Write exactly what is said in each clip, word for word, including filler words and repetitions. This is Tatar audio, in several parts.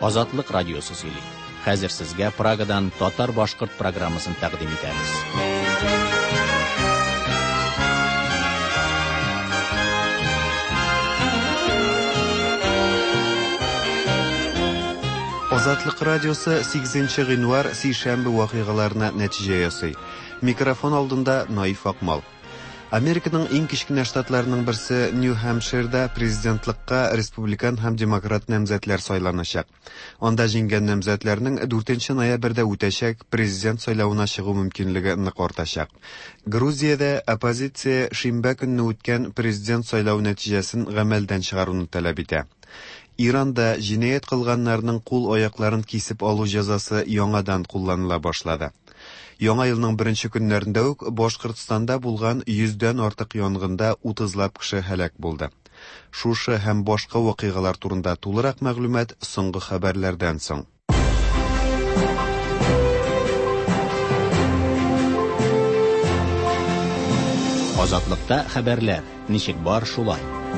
Азатлык радиосы сөйли. Хәзер сезгә Прагадан татар-башкорт программасын тәкъдим итәбез. Азатлык радиосы сигезенче гыйнвар сишәмбе вакыйгаларына нәтиҗә ясый. Микрофон алдында Наиф Акмал. Американың иң кечкенә штатларының берсе Нью-Хэмпширда президентлыкка республикан һәм демократ намзәтләр сайланачак. Анда җиңгән намзәтләрнең дүртенче ноябрьдә үтәчәк президент сайлауына чыгу мөмкинлеге нык артачак. Грузиядә оппозиция шимбә көнне үткән президент сайлау нәтиҗәсен гамәлдән чыгаруны таләп итә. Иранда җинаять кылганнарның кул-аякларын кисеп алу җәзасы яңадан кулланыла башлады. Яңа елның беренче көннәрендә үк Башкортстанда булган йөздән артык янгында утызлап кеше һәлак булды. Шушы һәм башка вакыйгалар турында тулырак мәгълүмат соңгы хәбәрләрдән соң. Азатлыкта хәбәрләр. Ничек бар шулай?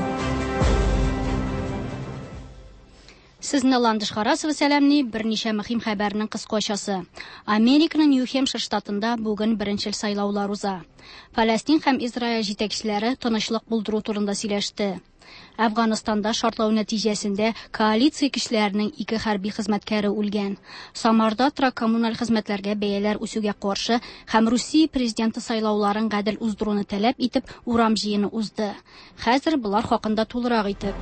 Сезне Ландыш Харасова сәламни берничә мөһим хәбәрнең кыскачасы. Американың Нью-Хэмпшир штатында бүген беренчел сайлаулар уза. Палестин һәм Израиль җитәкчеләре тынычлык булдыру турында сөйләште. Әфганстанда шартлау нәтиҗәсендә коалиция кешеләренең ике хәрби хезмәткәре үлгән. Самарда коммуналь хезмәтләргә бәяләр үсүгә каршы һәм Русия президенты сайлауларын гадел уздыруны таләп итеп урам җыены узды. Хәзер булар хакында тулырак итеп.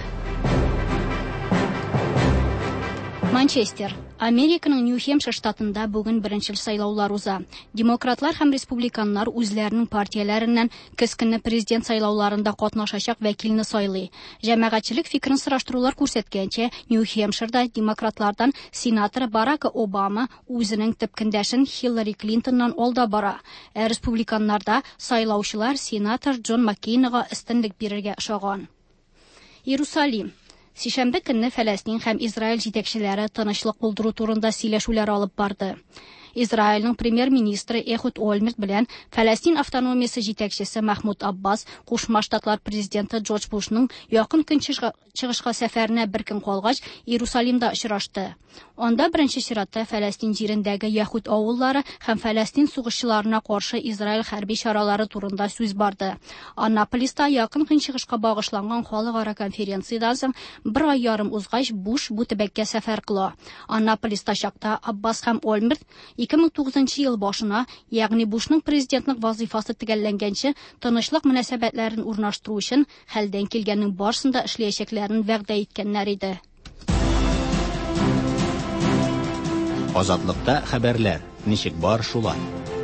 Манчестер. Американың Нью-Хэмпшир штатында бүген беренчел сайлаулар уза. Демократлар һәм республиканнар үзләренең партияләреннән кескенне президент сайлауларында катнашачак вәкилне сайлый. Җәмәгатьчелек фикерен сораштырулар күрсәткәнчә, Нью-Хэмпширда демократлардан сенатор Барак Обама үзенең төпкендәшен Хиллари Клинтоннан алда бара. Ә республиканнарда сайлаучылар сенатор Джон Маккейнга өстенлек бирергә ышаган. Иерусалим. Сишәмбе көнне Фәләстин һәм Израиль җитәкчеләре тынычлык булдыру турында сөйләшүләр алып барды. Израильның премьер-министры Эхуд Ольмерт белән Фәләстин автономиясе җитәкчесе Махмуд Аббас Кушма Штатлар президенты Джордж Бушның якын көн чыгышка сәфәренә бер көн калгач Иерусалимда очрашты. Анда беренче чиратта Фәләстин җирендәге яһүд авыллары һәм Фәләстин сугышчыларына каршы Израиль хәрби чаралары турында сүз барды. Аннаполиста якын көн чыгышка багышланган халыкара конференциядән соң бер ай ярым узгач Буш бу төбәккә сәфәр кыла. Аннаполиста чакта Аббас һәм Ольмерт ике мең тугызынчы ел башына, ягъни Бушның президентлык вазифасы төгәлләнгәнче тынычлык мөнәсәбәтләрен урнаштыру өчен хәлдән килгәннең барысында эшләячәкләрен вәгъдә иткәннәр иде. Азатлыкта хәбәрләр. Ничек бар шулай?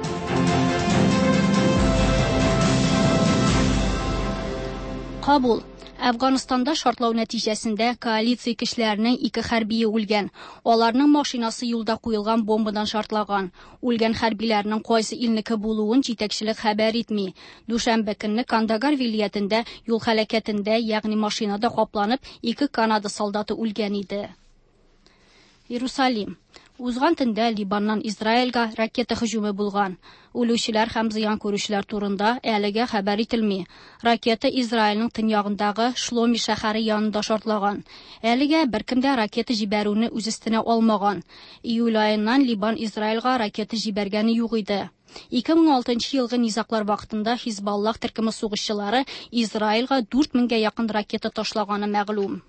Кабул. Әфганстанда шартлау нәтиҗәсендә коалиция кешеләренең ике хәрбие үлгән. Аларның машинасы юлда куелган бомбадан шартлаган. Үлгән хәрбиләрнең кайсы илнеке булуын җитәкчелек хәбәр итми. Дүшәмбе көнне Кандагар вилаятендә юл һәлакәтендә, ягъни машинада капланып, ике Канада солдаты үлгән иде. Иерусалим. Узган төндә Либаннан Израильгә ракета һөҗүме булган. Үлүчеләр һәм зыян күрүчеләр турында әлегә хәбәр ителми. Ракета Израильның төньягындагы Шломи шәһәре янында шартлаган. Әлегә беркем дә ракета җибәрүне үз өстенә алмаган. Июль аеннан Либан Израильгә ракета җибәргәне юк иде. ике мең алтынчы елгы низаклар вакытында Хизбаллах төркеме сугышчылары Израильгә дүрт меңгә якын ракета ташлаганы мәгълүм.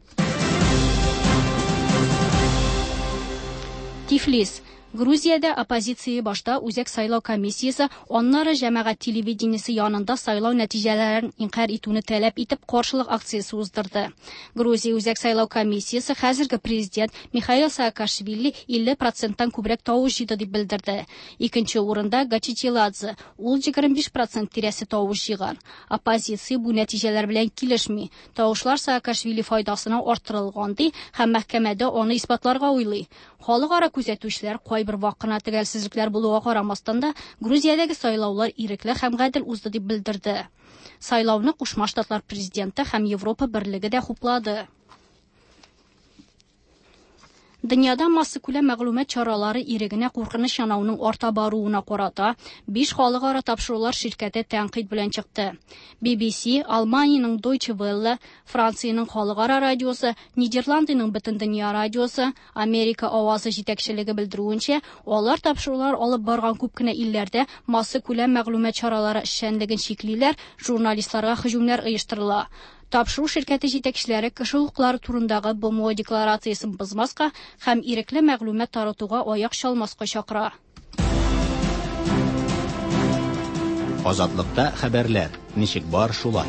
Тифлис. Грузиядә оппозиция башта үзәк сайлау комиссиясе, аннары җәмәгать телевидениесе янында сайлау нәтиҗәләрен инкар итүне таләп итеп каршылык акциясе уздырды. Грузия үзәк сайлау комиссиясе хәзерге президент Михаил Саакашвили илле проценттан күбрәк тавыш җыйды дип белдерде. Икенче урында Гачичеладзе, ул егерме биш процент тирәсе тавыш җыйган. Оппозиция бу нәтиҗәләр белән килешми. Тавышлар Саакашвили файдасына арттырылган ди һәм мәхкәмәдә аны исбатларга уйлый. Халыкара күзәтүчеләр кайбер вакытна төгәлсезлекләр булуга карамастан да Грузиядәге сайлаулар ирекле һәм гадел узды дип белдерде. Сайлауны Кушма Штатлар президенты һәм Европа берлеге дә хуплады. Dünyada массакүләм мәгълүмат чаралары ирегенә куркыныч янауның арта баруына карата биш халыкара тапшырулар ширкәте тәнкыйть белән чыкты. би би си, Алманиянең Deutsche Welle, Франциянең халыкара радиосы, Нидерландның Бөтендөнья радиосы, Америка авазы җитәкчелеге белдерүенчә, алар тапшырулар алып барган күп кенә илләрдә массакүләм мәгълүмат чаралары эшчәнлеген чиклиләр, журналистларга һөҗүмнәр оештырыла. Тапшыру ширкәте җитәкчеләре кеше хукуклары турындагы бэ эм о декларациясын бозмаска һәм ирекле мәгълүмат таратуга аяк чалмаска чакыра. Азатлыкта хәбәрләр. Ничек бар шулай?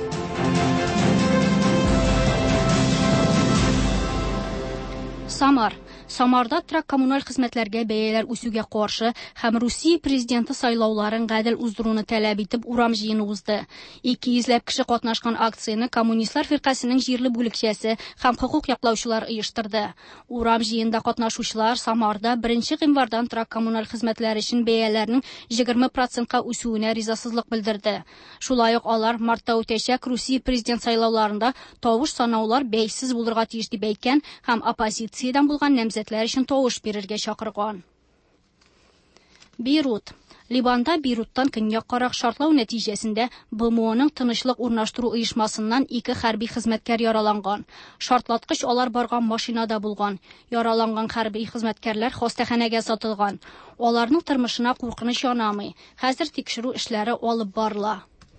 Самар. Самарда трак коммуналь хезмәтләргә бәяләр үсүгә каршы һәм Русия президенты сайлауларын гадел уздыруны таләп итеп урам җыены узды. ике йөзләп кеше катнашкан акцияны коммунистлар фиркасының җирле бүлекчәсе һәм хукук яклаучылар оештырды. Урам җыенда катнашучылар Самарда беренче гыйнвардан трак коммуналь хезмәтләр өчен бәяләрнең егерме процентка үсүенә ризасызлык белдерде. Шулай ук алар мартта үтәчәк Русия президент сайлауларында тавыш санаулар бәйсез булырга тиеш дип әйткән һәм оппозициядән булган намзәтләр өчен тавыш бирергә чакырган. Бейрут. Либанда Бейруттан көньяк-карак шартлау нәтиҗәсендә бэ эм оның тынычлык урнаштыру оешмасыннан ике хәрби хезмәткәр яраланган. Шартлаткыч алар барган машинада булган. Яраланган хәрби хезмәткәрләр хастаханәгә сатылган. Аларның тормышына куркыныч янамый. Хәзер тикшерү эшләре алып барыла.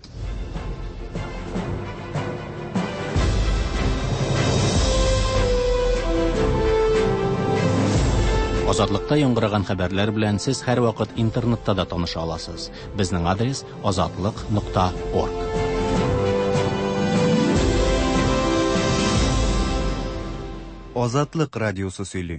Азатлыкта яңгыраган хәбәрләр белән сез һәр вакыт интернетта да таныша аласыз. Безнең адрес азатлык нокта орг. Азатлык радиосы сөйли.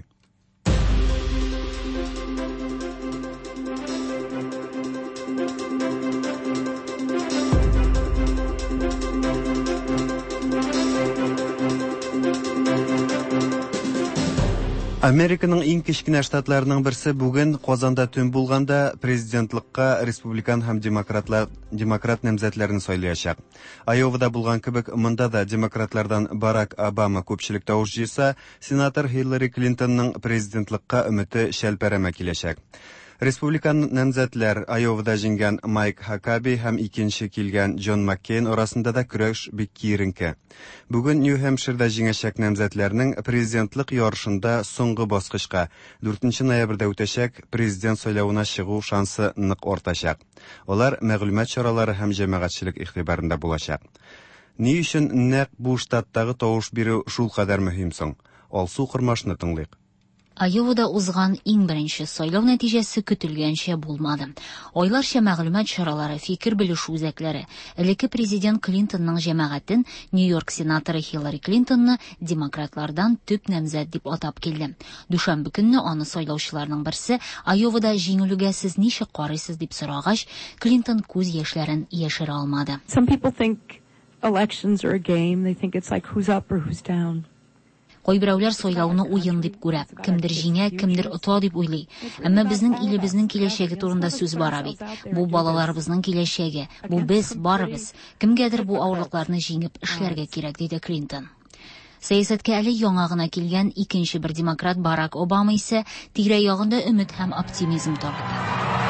Американың иң кечкенә штатларының берсе бүген Казанда төн булганда президентлыкка республикан һәм демократлар демократ намзәтләрен сайлаячак. Айовада булган кебек, монда да демократлардан Барак Обама күпчелек тавыш җыйса, сенатор Хиллари Клинтонның президентлыкка өмете шәлпәрәмә киләчәк. Республикан намзәтләр Айовада җиңгән Майк Хакаби һәм икенче килгән Джон Маккейн арасында да көрәш бик киеренке. Бүген Нью-Хэмпширда җиңәчәк намзәтләрнең президентлык ярышында соңгы баскычка дүртенче ноябрьдә үтәчәк президент сайлауына чыгу шансы нык артачак. Алар мәгълүмат чаралары һәм җәмәгатьчелек игътибарында булачак. Ни өчен нәкъ бу штаттагы тавыш бирү шул кадәр мөһим соң? Алсу Кырмашны тыңлыйк. Айовада узган иң беренче сайлау нәтиҗәсе көтелгәнчә булмады. Айларча мәгълүмат чаралары, фикер белешү үзәкләре, элекке президент Клинтонның җәмәгатен, Нью-Йорк сенаторы Хиллари Клинтонны демократлардан төп намзәт дип атап килде. Дүшәмбе көнне аны сайлаучыларның берсе Айовада җиңелүгә сез ничек карыйсыз дип сорагач, Клинтон күз яшьләрен яшерә алмады. Some people think elections are a game. They think it's like who's up or who's down. Кайберәүләр сайлауны уен дип күрә, кемдер җиңә, кемдер ота дип уйлый. Әмма безнең илебезнең киләчәге турында сүз бара бит. Бу балаларыбызның киләчәге, бу без барыбыз. Кемгәдер бу авырлыкларны җиңеп эшләргә кирәк, диде Клинтон. Сәясәткә әле яңа гына килгән икенче бер демократ Барак Обама исә тирә-ягында өмет һәм оптимизм тарта.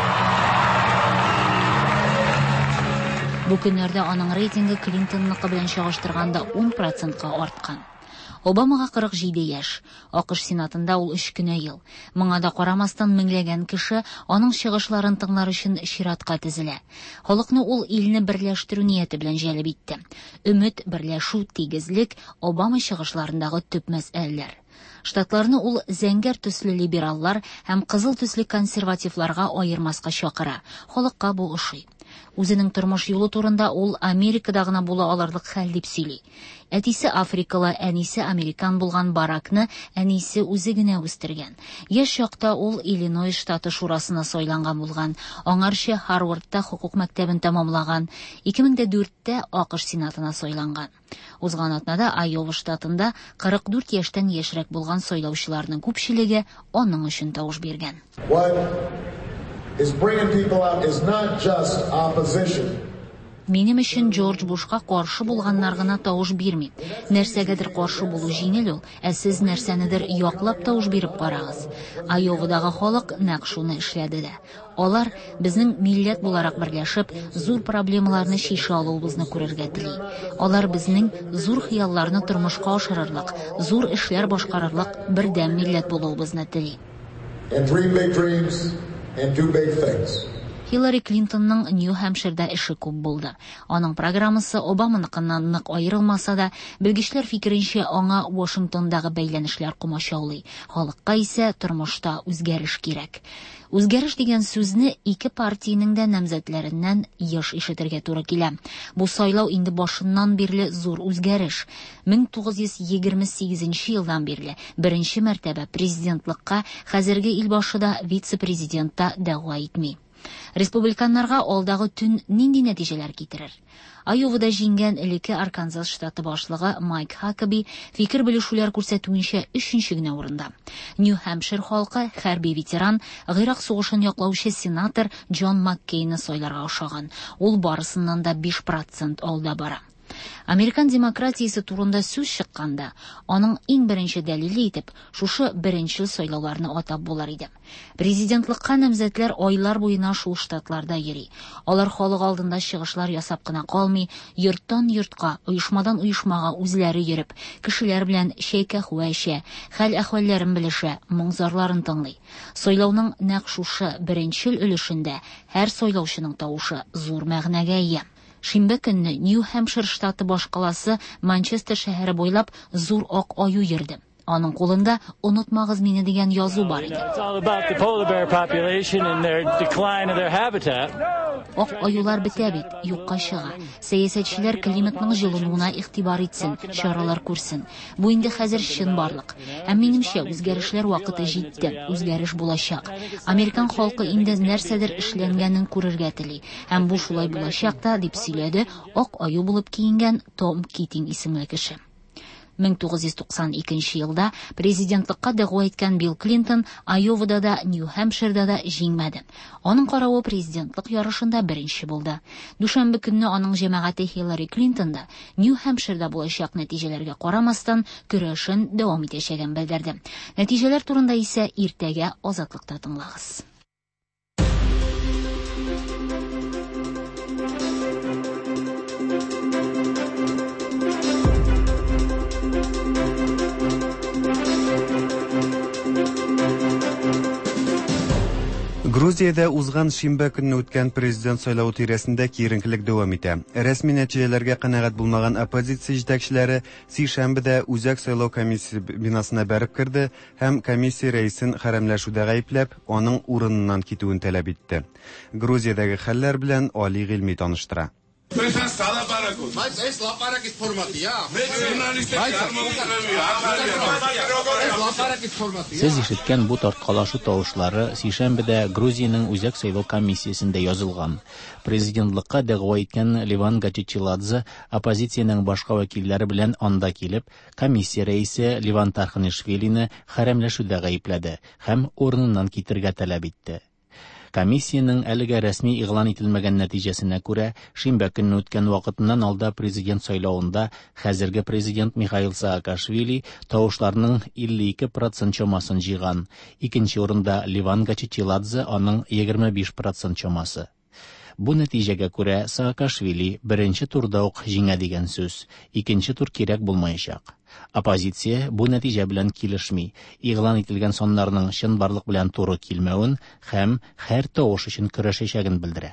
Бу көннәрдә аның рейтингы Клинтонныкы белән чагыштырганда ун процентка арткан. Обамага кырык җиде яшь. АКШ сенатында ул өч кенә ел. Моңа да карамастан меңләгән кеше аның чыгышларын тыңлар өчен чиратка тезелә. Халыкны ул илне берләштерү нияте белән җәлеп итте. Өмет, берләшү, тигезлек Обама чыгышларындагы төп мәсьәләләр. Штатларны ул зәңгәр төсле либераллар һәм кызыл төсле консервативларга аермаска чакыра. Халыкка бу ошый. Үзенең тормыш юлы турында ул Америкада гына була алырлык хәл дип сөйли. Әтисе Африкалы, әнисе американ булган Баракны әнисе үзе генә үстергән. Яшь чакта ул Иллинойс штаты шурасына сайланган булган. Аңарча Харвардта хукук мәктәбен тәмамлаган. ике мең дүрттә АКШ сенатына сайланган. Узган атнада Айова штатында кырык дүрт яшьтән яшьрәк булган сайлаучыларның күпчелеге аның өчен тавыш биргән. Is bringing people out is not just opposition. Минем өчен Джордж Бушка каршы булганнар гына тавыш бирми. Нәрсәгәдер каршы булу җиңел ул, ә сез нәрсәнедер яклап тавыш биреп карагыз. Айовадагы халык нәкъ шуны эшләде дә. Алар безнең милләт буларак берләшеп, зур проблемаларны шиша алуыбызны күрергә тели. Алар безнең зур хыялларны тормышка ашырырлык, зур эшләр башкарырлык бердәм милләт булуыбызны тели. And three big dreams and two big things. Хиллари Клинтонның Нью-Хэмпширда эше күп булды. Аның программасы Обаманыкыннан нык аерылмаса да, белгечләр фикеренчә аңа Вашингтондагы бәйләнешләр комачаулый. Халыкка исә тормышта үзгәреш кирәк. Үзгәреш дигән сүзне ике партиянең дә намзәтләреннән еш ишетергә туры килә. Бу сайлау инде башыннан бирле зур үзгәреш. мең тугыз йөз егерме сигезенче елдан бирле беренче мәртәбә президентлыкка хәзерге илбашыда вице-президентта дәгъва итми. Республиканнарга алдагы төн нинди нәтиҗәләр китерер? Айовада җиңгән элекке Арканзас штаты башлыгы Майк Хакаби фикер белешүләр күрсәтүенчә өченче генә урында. Нью-Хэмпшир халкы хәрби ветеран, Гыйрак сугышын яклаучы сенатор Джон Маккейнны сайларга ошаган. Ул барысыннан да биш процент алда бара. Американ демократиясе турында сүз чыкканда, аның иң беренче дәлиле итеп, шушы беренче сайлауларны атап булар иде. Президентлыкка намзәтләр айлар буена шул штатларда йөри. Алар халык алдында чыгышлар ясап кына калмый, йорттан йортка, оешмадан оешмага үзләре йөреп, кешеләр белән шәй-кәхвә эчә, хәл-әхвәлләрен белешә, моңзарларын тыңлый. Сайлауның нәкъ шушы беренче өлешендә һәр сайлаучының тавышы зур мәгънәгә ия. Шимбә көнне Нью-Хэмпшир штаты башкаласы Манчестер шәһәре буйлап зур ак аю йөрде. Аның кулында "Онытмагыз мине" дигән язу бар иде. Ак аюлар бетә бит, юкка чыга. Сәясәтчеләр климатның җылынуына игътибар итсен, чаралар күрсен. Бу инде хәзер чын барлык. Һәм минемчә үзгәрешләр вакыты җитте, үзгәреш булачак. Американ халкы инде нәрсәдер эшләнгәнен күрергә тели. Һәм бу шулай булачак та, дип сөйләде ак аю булып киенгән Том Китинг исемле кеше. мең тугыз йөз туксан икенче елда президентлыкка дәгъва иткән Билл Клинтон Айовада да, Нью-Хэмпширда да җиңмәде. Аның каравы президентлык ярышында беренче булды. Дүшәмбе көнне аның җәмәгате Хиллари Клинтон да Нью-Хэмпширда булачак нәтиҗәләргә карамастан көрәшен дәвам итәчәген белдерде. Нәтиҗәләр турында исә иртәгә Азатлыкта тыңлагыз. Грузиядә узган шимбә көнне үткән президент сайлауы тирәсендә киеренкелек дәвам итә. Рәсми нәтиҗәләргә канәгать булмаган оппозиция җитәкчеләре сишәмбедә үзәк сайлау комиссия бинасына бәреп кирде һәм комиссия рәисен хәрәмләшүдә гаепләп, аның урыныннан китүен таләп итте. Грузиядәге хәлләр белән Али Гыйльми таныштыра. Сез ишеткән бу тарткалашу тавышлары сишәмбедә Грузиянең үзәк сайлау комиссиясендә язылган. Президентлыкка дәгъва иткән Ливан Гачичиладзе оппозициянең башка вәкилләре белән анда килеп, комиссия рәисе Ливан Тарханишвилине хәрәмләшүдә гаепләде һәм урыныннан китергә таләп итте. Комиссияның әлегә рәсми игълан ителмәгән нәтиҗәсенә күрә, шимбә көнне үткән вакытыннан алда президент сайлауында хәзерге президент Михаил Саакашвили тавышларның илле ике процент чамасын җыйган. Икенче урында Ливан Гачичиладзе, аның егерме биш процент чамасы. Бу нәтиҗәгә күрә Саакашвили беренче турда ук җиңә дигән сүз. Икенче тур кирәк булмаячак. Оппозиция бу нәтиҗә белән килешми, игълан ителгән соннарның чынбарлык белән туры килмәвен һәм һәр тавыш өчен көрәшәчәген белдерә.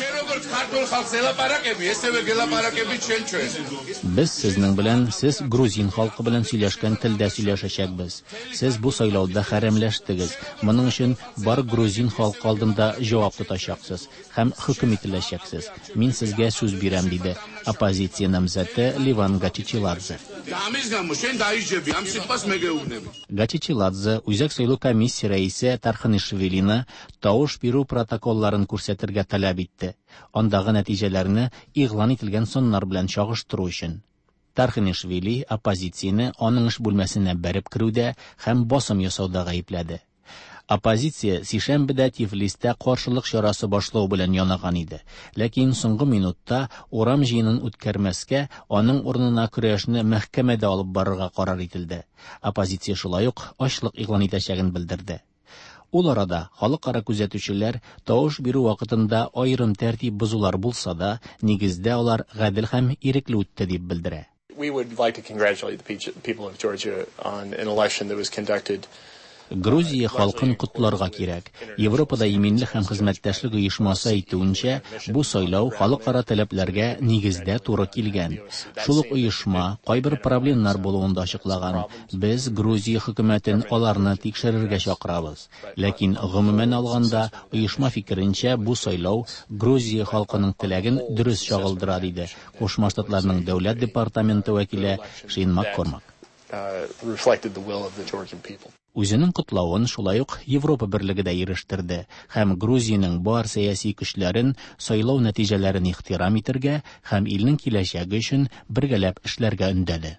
Без сезнең белән, сез грузин халкы белән сөйләшкән телдә сөйләшәчәкбез. Сез бу сайлауда хәрәмләштегез. Моның өчен бар грузин халкы алдында җавап тотачаксыз һәм хөкем ителәчәксез. Мин сезгә сүз бирәм, диде оппозиция намзәте Ливан Гачичиладзе. Гачичиладзе үзәк сайлау комиссия рәисе Тарханишвилине тавыш бирү протоколларын күрсәтергә таләп итте. Андагы нәтиҗәләрне игълан ителгән соннар белән чагыштыру өчен. Тарханишвили оппозицияне аның эш бүлмәсенә бәреп керүдә һәм басым ясауда гаепләде. Оппозиция сишәмбедә Тифлистә каршылык чарасы башлау белән янаган иде. Ләкин соңгы минутта урам җыенын үткәрмәскә, аның урынына көрәшне мәхкәмәдә алып барырга карар ителде. Оппозиция шулай ук ачлык игълан итәчәген белдерде. Ул арада халыкара күзәтүчеләр тавыш бирү вакытында аерым тәртип бозулар булса да, нигездә алар гадел һәм ирекле үтте дип белдерә. We would like to congratulate the people of Georgia on an election that was conducted. Грузия халкын котларга кирәк. Европада иминлек һәм хезмәттәшлек оешмасы әйтүенчә, бу сайлау халыкара таләпләргә нигездә туры килгән. Шул ук оешма кайбер проблемалар булуын да ачыклаган. Без Грузия хөкүмәтен аларны тикшерергә чакырабыз. Ләкин гомумән алганда, оешма фикеренчә, бу сайлау Грузия халкының теләген дөрес чагылдыра диде. Кушма Штатларның дәүләт департаменты вәкиле Шин Маккормак. Uh, reflected the will of the Georgian people. Үзенең котлавын шулай ук Европа берлеге дә ирештерде һәм Грузиянең бар сәяси көчләрен сайлау нәтиҗәләрен ихтирам итәргә һәм илнең киләчәге өчен бергәләп эшләргә өндәде.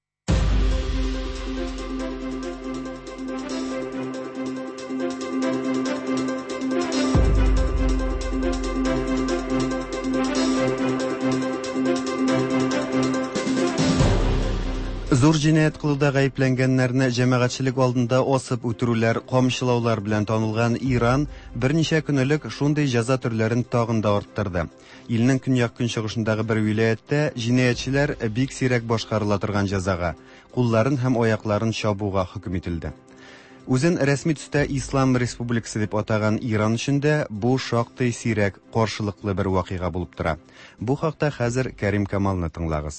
Зур җинаять кылуда гаепләнгәннәрне җәмәгатьчелек алдында осып үтерүләр, камчылаулар белән танылган Иран берничә көнлек шундый җәза төрләрен тагын да арттырды. Илнең көньяк көнчыгышындагы бер вилаятьтә җинаятьчеләр бик сирәк башкарыла торган җәзага, кулларын һәм аякларын чабуга хөкем ителде. Үзен рәсми төстә Ислам Республикасы дип атаган Иран өчендә бу шактый сирәк каршылыклы бер вакыйга булып тора. Бу хакта хәзер Кәрим Камалны тыңлагыз.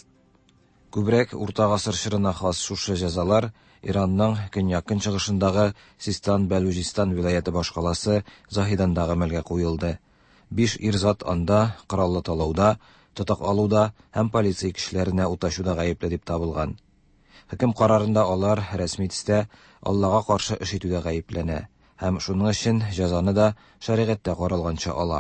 Күбрәк урта гасыр чорына хас шушы җәзалар Иранның көньяк көнчыгышындагы Систан-Бәлүчистан вилаяты башкаласы Заһиданда гамәлгә куелды. Биш ирзат анда кораллы талауда, тотак алуда һәм полиция кешеләренә уташуда гаепле дип табылган. Хөкем карарында алар рәсми төстә Аллага каршы эш итүдә гаепләнә һәм шуның өчен җәзаны да шәригатьтә каралганча ала.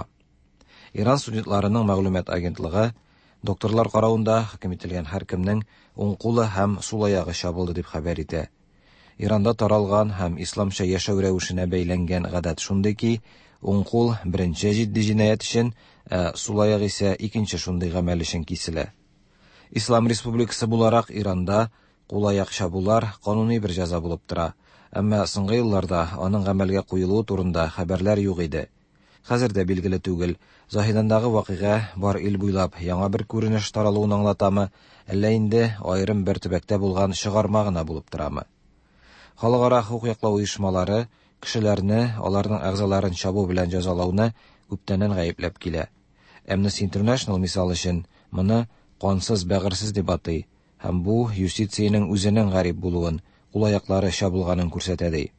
Иран судитларының мәгълүмат агентлыгы докторлар каравында хөкем ителгән һәркемнең уң кулы һәм сул аягы чабылды дип хәбәр итә. Иранда таралган һәм исламча яшәү рәвешенә бәйләнгән гадәт шундый ки, уң кул беренче җитди җинаять өчен, ә сул аяк исә икенче шундый гамәл өчен киселә. Ислам Республикасы буларак Иранда кул-аяк чабулар кануни бер җәза булып тора, әмма соңгы елларда аның гамәлгә куелуы турында хәбәрләр юк иде. Хәзер дә билгеле түгел, Заһидандагы вакыйга бар ил буйлап яңа бер күренеш таралуын аңлатамы, әллә инде аерым бер төбәктә булган чыгарма гына булып торамы? Халыкара хукук яклау оешмалары кешеләрне аларның әгъзаларын чабу белән җәзалауны күптәннән гаепләп килә. Amnesty International мисал өчен моны кансыз, бәгырьсез дип атый һәм бу юстициянең үзенең гарип булуын, кул-аяклары чабылганын күрсәтә ди.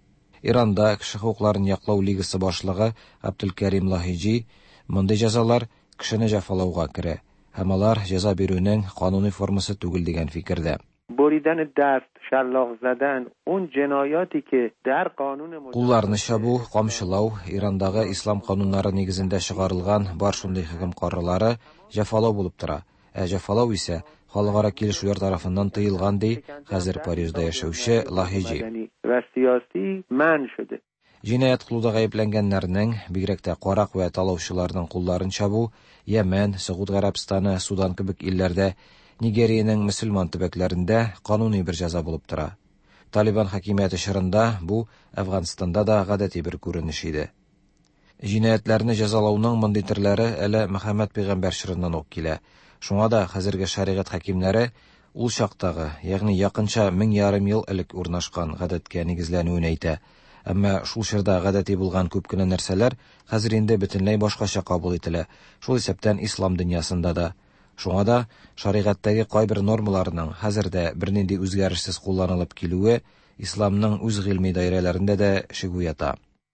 Иранда кеше хукукларын яклау лигасы башлыгы Абдулкәрим Лаһиҗи мондый җәзалар кешене җәфалауга керә һәм алар җәза бирүнең кануни формасы түгел дигән фикердә. Кулларны чабу, камчылау Ирандагы ислам кануннары нигезендә чыгарылган бар шундый хөкем карарлары җәфалау булып тора. Ә җәфалау исә халыкара килешүләр тарафыннан тыелган ди хәзер Парижда яшәүче Лаһиҗи. Җинаять кылуда гаепләнгәннәрнең, бигрәк тә карак вә талаучыларның кулларын чабу Йемен, Сауд Гарәбстаны, Судан кебек илләрдә, Нигериянең мөселман төбәкләрендә кануни бер җәза булып тора. Талибан хакимияте чорында бу Әфганстанда да гадәти бер күренеш иде. Җинаятларны җәзалауның мондый төрләре әле Мөхәммәд пәйгамбәр чорыннан ук килә. Шуңа да хәзерге шәригать хакимнәре ул чактагы, ягъни якынча мең ярым ел элек урнашкан гадәткә нигезләнүен әйтә. Әмма шул чорда гадәти булган күп кенә нәрсәләр хәзер инде бөтенләй башкача кабул ителә. Шул исәптән ислам дөньясында да. Шуңа да шәригатьтәге кайбер нормаларның хәзердә бернинди үзгәрешсез кулланылып килүе исламның үз гыйльми даирәләрендә дә шигу ята.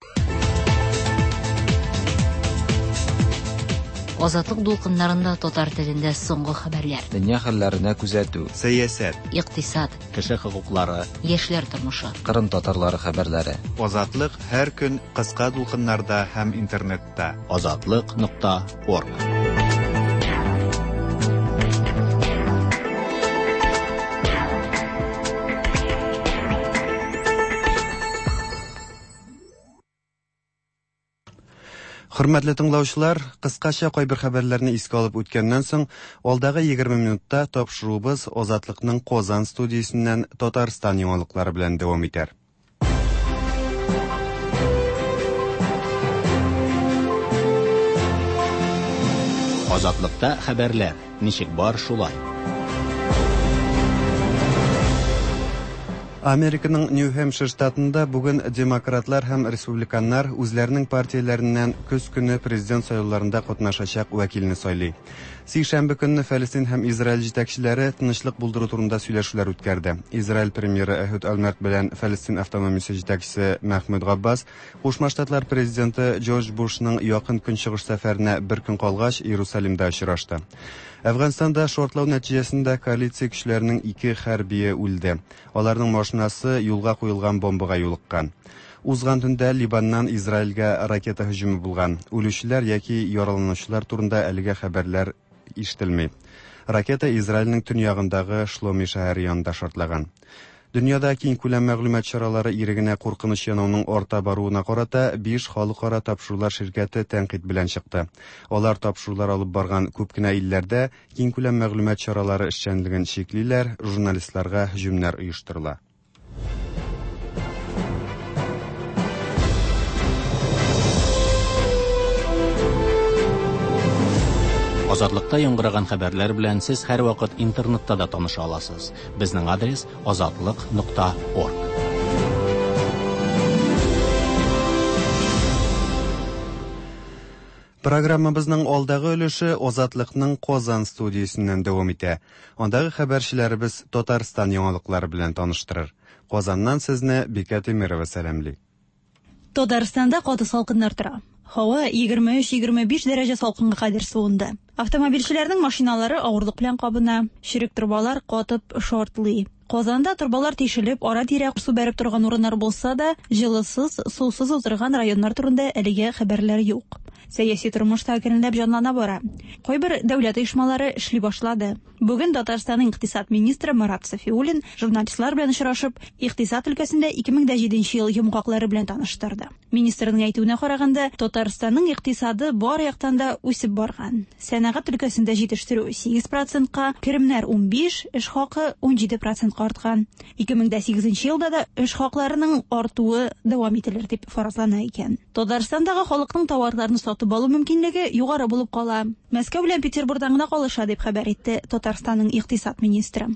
Азатлык дулкыннарында татар телендә соңгы хәбәрләр. Дөнья хәлләренә күзәтү, сәясәт, икътисад, кеше хокуклары, яшьләр тормышы, Кырым татарлары хәбәрләре. Азатлык һәр көн кыска дулкыннарда һәм интернетта. азатлык нокта орг. Хөрмәтле тыңлаучылар, кыскача кайбер хәбәрләрне искә алып үткәннән соң, алдагы егерме минутта тапшырубыз Азатлыкның Казан студиясеннән Татарстан яңалыклары белән дәвам итәр. Азатлыкта хәбәрләр. Ничек бар шулай? Американың Нью-Хэмпшир штатында бүген демократлар һәм республиканнар үзләренең партияләреннән көз көне президент сайлауларында катнашачак вәкилне сайлый. Сишәмбе көнне Фәлестин һәм Израиль җитәкчеләре тынычлык булдыру турында сөйләшүләр үткәрде. Израиль премьеры Эхуд Олмерт белән Фәлестин автономиясе җитәкчесе Мәхмүд Габбас Кушма Штатлар президенты Джордж Бушның якын көнчыгыш сәфәренә бер көн калгач Иерусалимда очрашты. Әфганстанда шортлау нәтиҗәсендә коалиция көчләренең ике хәрбие үлде. Аларның машинасы юлга куелган бомбага юлыккан. Узган төндә Либаннан Израильгә ракета һөҗүме булган. Үлүчеләр яки яраланучылар турында әлегә хәбәрләр ишетелми. Ракета Израильнең төньягындагы Шломи шәһәре янында шартлаган. Дөньяда киң күләм мәгълүмат чаралары ирегенә куркыныч янауның арта баруына карата биш халыкара тапшырулар ширкәте тәнкыйть белән чыкты. Алар тапшырулар алып барган күп кенә илләрдә киң күләм мәгълүмат чаралары эшчәнлеген шиклиләр, журналистларга һөҗүмнәр оештырыла. Азатлыкта яңгыраган хәбәрләр белән сез һәр вакыт интернетта да таныша аласыз. Безнең адрес азатлык нокта орг. Программабызның алдагы өлеше Азатлыкның Казан студиясеннән дәвам итә. Андагы хәбәрчеләребез Татарстан яңалыклары белән таныштырыр. Казаннан сезне Бикә Тимерова сәламли. Татарстанда каты салкыннар тора. Һава егерме өч егерме биш дәрәҗә салкынга кадәр суынды. Автомобильчеләрнең машиналары авырлык белән кабына, чирек турбалар катып шортлый. Казанда турбалар тишелеп, ара-тирә су бәреп торган урыннар булса да, җылысыз, сусыз утырган районнар турында әлегә хәбәрләр юк. Сәяси тормышта кирәкләп җанлана бара. Кайбер дәүләт оешмалары эшли башлады. Бүген Татарстанның икътисад министры Марат Сафиуллин журналистлар белән очрашып, икътисад өлкәсендә ике мең җиденче ел йомгаклары белән таныштырды. Министрның әйтүенә караганда, Татарстанның икътисады бар яктан да үсеп барган. Сәнәгать өлкәсендә җитештерү сигез процентка, керемнәр ун биш, эш хакы ун җиде процентка арткан. ике мең сигезенче елда да эш хакларының артуы дәвам ителер дип фаразлана икән. Татарстандагы халыкның товарларны сатып алу мөмкинлеге югары булып кала. Мәскәү белән Петербургдан гына калыша дип хәбәр итте Татарстанның икътисад министры.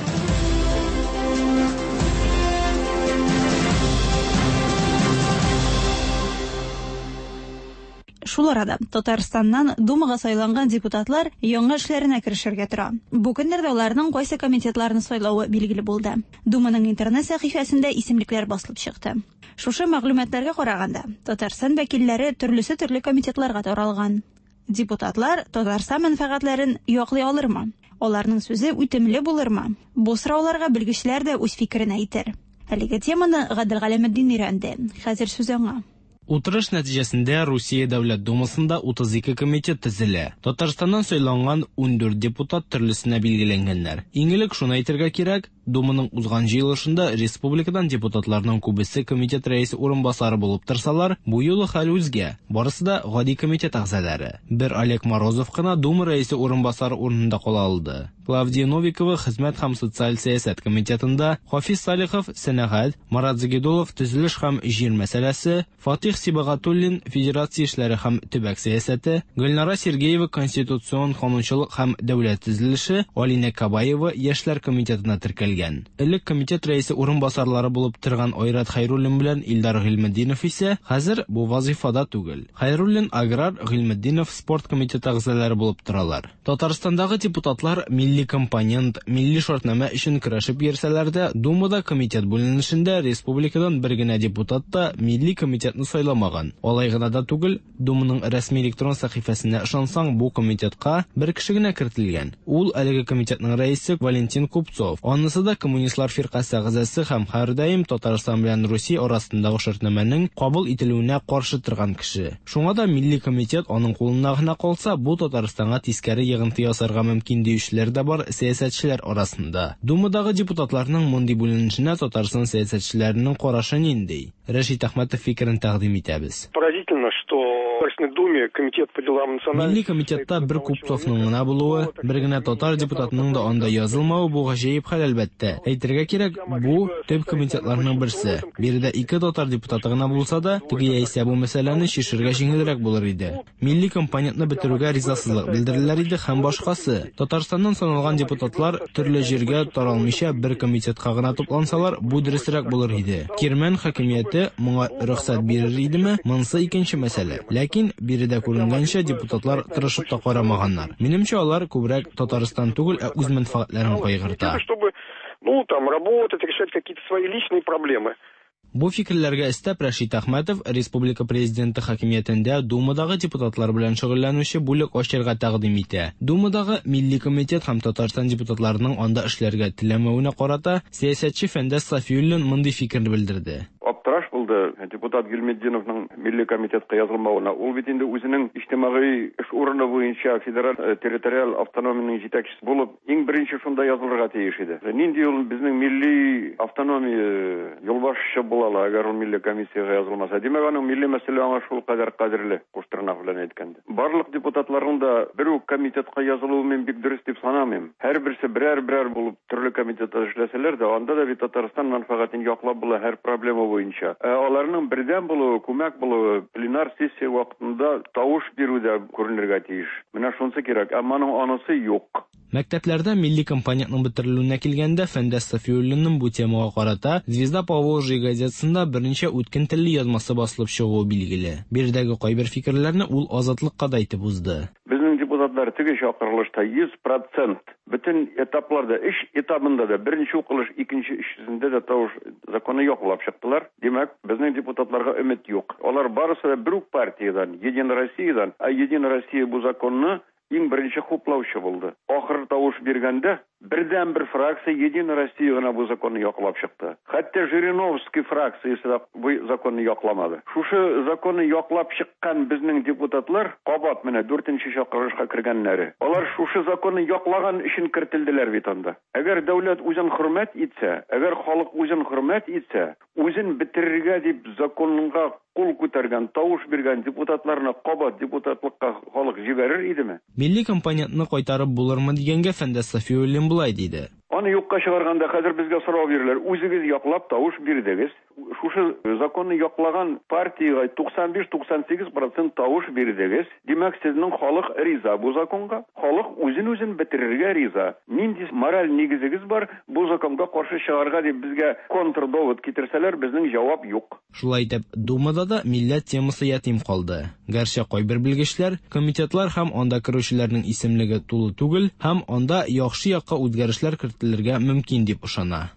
Шул арада Татарстаннан Думага сайланган депутатлар яңа эшләренә керешергә тора. Бу көннәрдә аларның кайсы комитетларны сайлауы билгеле булды. Думаның интернет сәхифәсендә исемлекләр басылып чыкты. Шушы мәгълүматларга караганда, Татарстан вәкилләре төрлесе төрле комитетларга таралган. Депутатлар Татарстан мәнфәгатьләрен яклый алырмы? Аларның сүзе үтемле булырмы? Бу сорауларга белгечләр дә үз фикерен әйтер. Әлеге теманы Гадел Галәметдин өйрәнде. Хәзер сүз аңа. Утырыш нәтиҗәсендә Русия Дәүләт Думасында утыз ике комитет төзелә. Татарстаннан сайланган ун дүрт депутат төрлесенә билгеләнгәннәр. Иң элек шуны әйтергә кирәк, Думаның узган җыелышында республикадан депутатларның күбесе комитет рәисе урынбасары булып торсалар, бу юлы хәл үзгә. Барысы да гади комитет әгъзалары. Бер Олег Морозов кына Дума рәисе урынбасары урынында кала алды. Клавдия Новикова хезмәт һәм социаль сәясәт комитетында, Хафиз Салихов сәнәгать, Марат Загидулов төзелеш һәм җир мәсьәләсе, Фатих Сибагатуллин федерация эшләре һәм төбәк сәясәте, Гөлнара Сергеева конституцион канунчылык һәм дәүләт төзелеше, Алина Кабаева яшьләр комитетына теркәлгән. Элек комитет рәисе урынбасарлары булып торган Айрат Хайруллин белән Илдар Гыйлметдинов исә хәзер бу вазифада түгел. Хайруллин аграр, Гыйлметдинов спорт комитеты әгъзалары булып торалар. Татарстандагы депутатлар милли компонент, милли шартнама өчен көрәшеп йөрсәләр дә, Думада комитет бүленешендә республикадан бер генә депутат та милли комитетны сайламаган. Алай гына да түгел, Думаның рәсми электрон сәхифәсенә ышансаң, бу комитетка бер кеше генә кертелгән. Ул әлеге комитетның рәисе Валентин Купцов. Анысы да коммунистлар фиркасы әгъзасы һәм һәрдаим Татарстан белән Русия арасындагы шартнаманың кабул ителүенә каршы торган кеше. Шуңа да милли комитет аның кулына гына калса, бу Татарстанга тискәре йогынты ясарга мөмкин диючеләр дә бар сәясәтчеләр арасында. Думадагы депутатларның мондый бүленешенә Татарстан сәясәтчеләренең карашы нинди? Рәшит Әхмәтов фикерен тәкъдим итәбез. Поразительно, что Государственной Думе комитет по делам национальных... Милли комитетта бер куплыкның гына булуы, бер генә татар депутатының да анда язылмауы бу гаҗәеп хәл әлбәттә. Әйтергә кирәк, бу төп комитетларның берсе. Биредә ике татар депутаты гына булса да, теге яисә бу мәсьәләне шишергә җиңелрәк булыр иде. Милли компонентны бетерүгә ризасызлык белдерделәр иде һәм башкасы. Татарстаннан саналган депутатлар төрле җиргә таралмыйча бер комитетка гына туплансалар, бу дөресрәк булыр иде. Кирмән хакимияте моңа рөхсәт бирер идеме? Монсы икенче мәсьәлә. Ләкин биредә күренгәнчә депутатлар тырышып та карамаганнар. Минемчә, алар күбрәк Татарстан түгел, ә үз мәнфәгатьләрен кайгырта. Чтобы, ну, там, работать, решать какие-то свои личные проблемы. Бу фикерләргә өстәп Рәшит Әхмәтов республика президенты хакимиятендә Думадагы депутатлар белән шөгыльләнүче бүлек ачырга тәкъдим итә. Думадагы Милли комитет һәм Татарстан депутатларының анда эшләргә теләмәвенә карата сәясәтче Фәндәс Сафиуллин мондый фикерне белдерде. Аптыраш булды депутат Гилметдиновның Милли комитетка язылмауына. Ул бит инде үзенең иҗтимагый эш урыны буенча федераль территориаль автономиянең җитәкчесе булып, иң беренче шунда язылырга тиеш иде. Нинди ул безнең милли автономия юлбашчы булалар, әгәр ул милли комиссияга язылмаса. Димәк, аның милли мәсьәлә аңа шул кадәр кадерле, куштырнак белән әйткәндә. Барлык депутатларның да бер үк комитетка язылуы мен бик дөрес дип санамыйм. Һәр берсе берәр-берәр булып төрле комитетта эшләсәләр дә, анда да бит Татарстан мәнфәгатен яклап була һәр проблема буенча. Аларның бердән булуы, күмәк булуы пленар сессия вакытында тавыш бирүдә күренергә тиеш. Менә шунысы кирәк, әмма аның анысы юк. Мәктәпләрдә милли компонентның бетерелүенә килгәндә Фәндәс Сафиуллинның бу темага карата Звезда Поволжья газетасында берничә үткен телле язмасы басылып чыгуы билгеле. Биредәге кайбер фикерләрне ул Азатлыкка да әйтеп узды. Безнең депутатлар теге чакырылышта йөз процент бөтен этапларда, эш этабында да беренче укылыш, икенче эшсезендә дә тавыш законы яклап чыктылар. Димәк, безнең депутатларга өмет юк. Алар барысы да бер үк партиядан, Единая Россиядан, а Единая Россия бу законны иң беренче хуплаучы булды. Ахыр тавыш биргәндә бердән бер фракция Единая Россия гына бу законны яклап чыкты. Хәтта Жириновский фракциясе дә бу законны якламады. Шушы законны яклап чыккан безнең депутатлар кабат менә дүртенче чакырышка кергәннәре. Алар шушы законны яклаган өчен кертелделәр бит анда. Әгәр дәүләт үзен хөрмәт итсә, әгәр халык үзен хөрмәт итсә, үзен бетерергә дип законга кул күтәргән, тавыш биргән депутатларны кабат депутатлыкка халык җибәрер идеме? Милли компонентны кайтарып булырмы дигәнгә Фәндәс Сафиуллин булай диде. Аны юкка чыгарганда хәзер безгә сорау бирәләр. Үзегез яклап тавыш бирдегез. Шушы законны яклаган партиягә туксан биш - туксан сигез процент тавыш бирдегез. Димәк, сезнең халык риза бу законга. Халык үзен-үзен бетерергә риза. Нинди мораль нигезегез бар бу законга каршы чыгарга дип безгә контрдовод китерсәләр, безнең җавап юк. Шулай итеп, Думада да милләт темасы ятим калды. Гәрчә кайбер белгечләр, комитетлар һәм анда керүчеләрнең исемлеге тулы түгел, һәм анда яхшы якка үзгәрешләр кертелергә мөмкин дип ышана.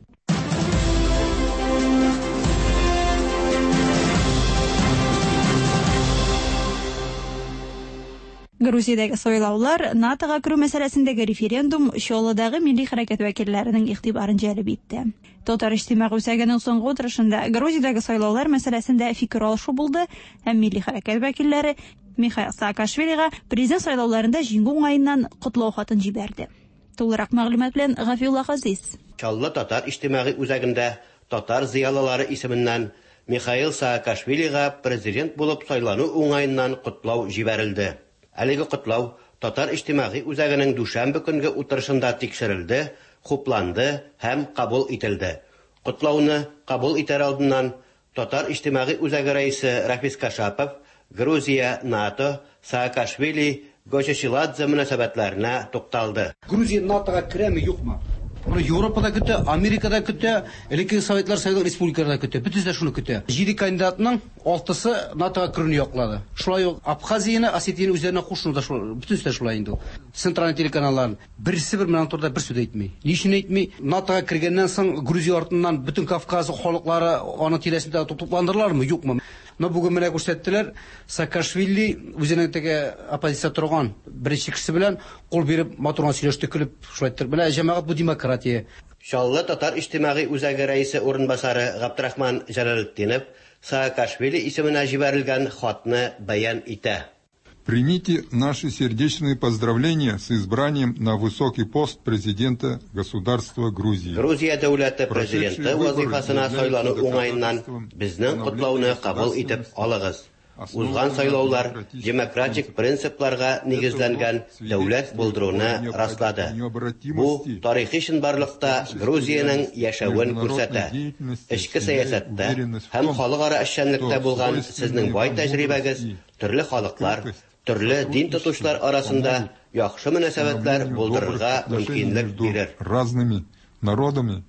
Грузиядәге сайлаулар НАТОга керү мәсьәләсендәге референдум Чолладагы милли хәрәкәт вәкилләренең игътибарын җәлеп итте. Татар иҗтимагый үзәгенең соңгы утырышында Грузиядәге сайлаулар мәсьәләсендә фикер алышу булды һәм милли хәрәкәт вәкилләре Михаил Саакашвилига президент сайлауларында җиңү уңаеннан котлау хатын җибәрде. Тулырак мәгълүмат белән Гафиулла Газиз. Чаллы татар иҗтимагый үзәгендә татар зыялылары исеменнән Михаил Саакашвилига президент булып сайлану уңаеннан котлау җибәрелде. Әлеге котлау татар иҗтимагый үзәгенең дүшәмбе көнге утырышында тикшерелде, хупланды һәм кабул ителде. Котлауны кабул итәр алдыннан татар иҗтимагый үзәге рәисе Рафис Кашапов Грузия, НАТО, Саакашвили, Гочечиладзе мөнәсәбәтләренә тукталды. Грузия НАТОга керәме, юкмы? Аны Европада көтә, Америкада көтә, элекке Советлар Союзы республикаларында көтә. Бөтенсе дә шуны көтә. Җиде кандидатның алтысы НАТОга керүне яклады. Шулай ук Абхазияны, Осетияны үзләренә кушуны да шулай, бөтенсе дә шулай инде. Централь телеканаллар берсе бер менән турда бер сүз әйтми. Ничек әйтми? НАТОга кергәннән соң Грузия артыннан бөтен Кавказ халыклары аның тирәсендә тупландырылармы, юкмы? Но бүген менә күрсәттеләр, Саакашвили үзенең теге оппозиция торган беренче кеше белән кул биреп матурга сөйләште, көлеп шулай әйтте. Менә җәмәгать бу демократия. Чаллы татар иҗтимагый үзәге рәисе урынбасары Габдрахман Җалалетдинов Саакашвили исеменә җибәрелгән хатны бәян итә. Примите наши сердечные поздравления с избранием на высокий пост президента государства Грузии. Грузия дәүләте президенты вазифасына сайлану уңаеннан безнең котлауны кабул итеп алыгыз. Узган сайлаулар демократик принципларга нигезләнгән дәүләт булдыруны раслады. Бу тарихи чынбарлыкта Грузияның яшәвен күрсәтә. Эчке сәясәттә һәм халыкара эшчәнлектә булган сезнең бай тәҗрибәгез төрле халыклар, төрле дин тотучылар арасында яхшы мөнәсәбәтләр булдырырга мөмкинлек бирер. Разными народами,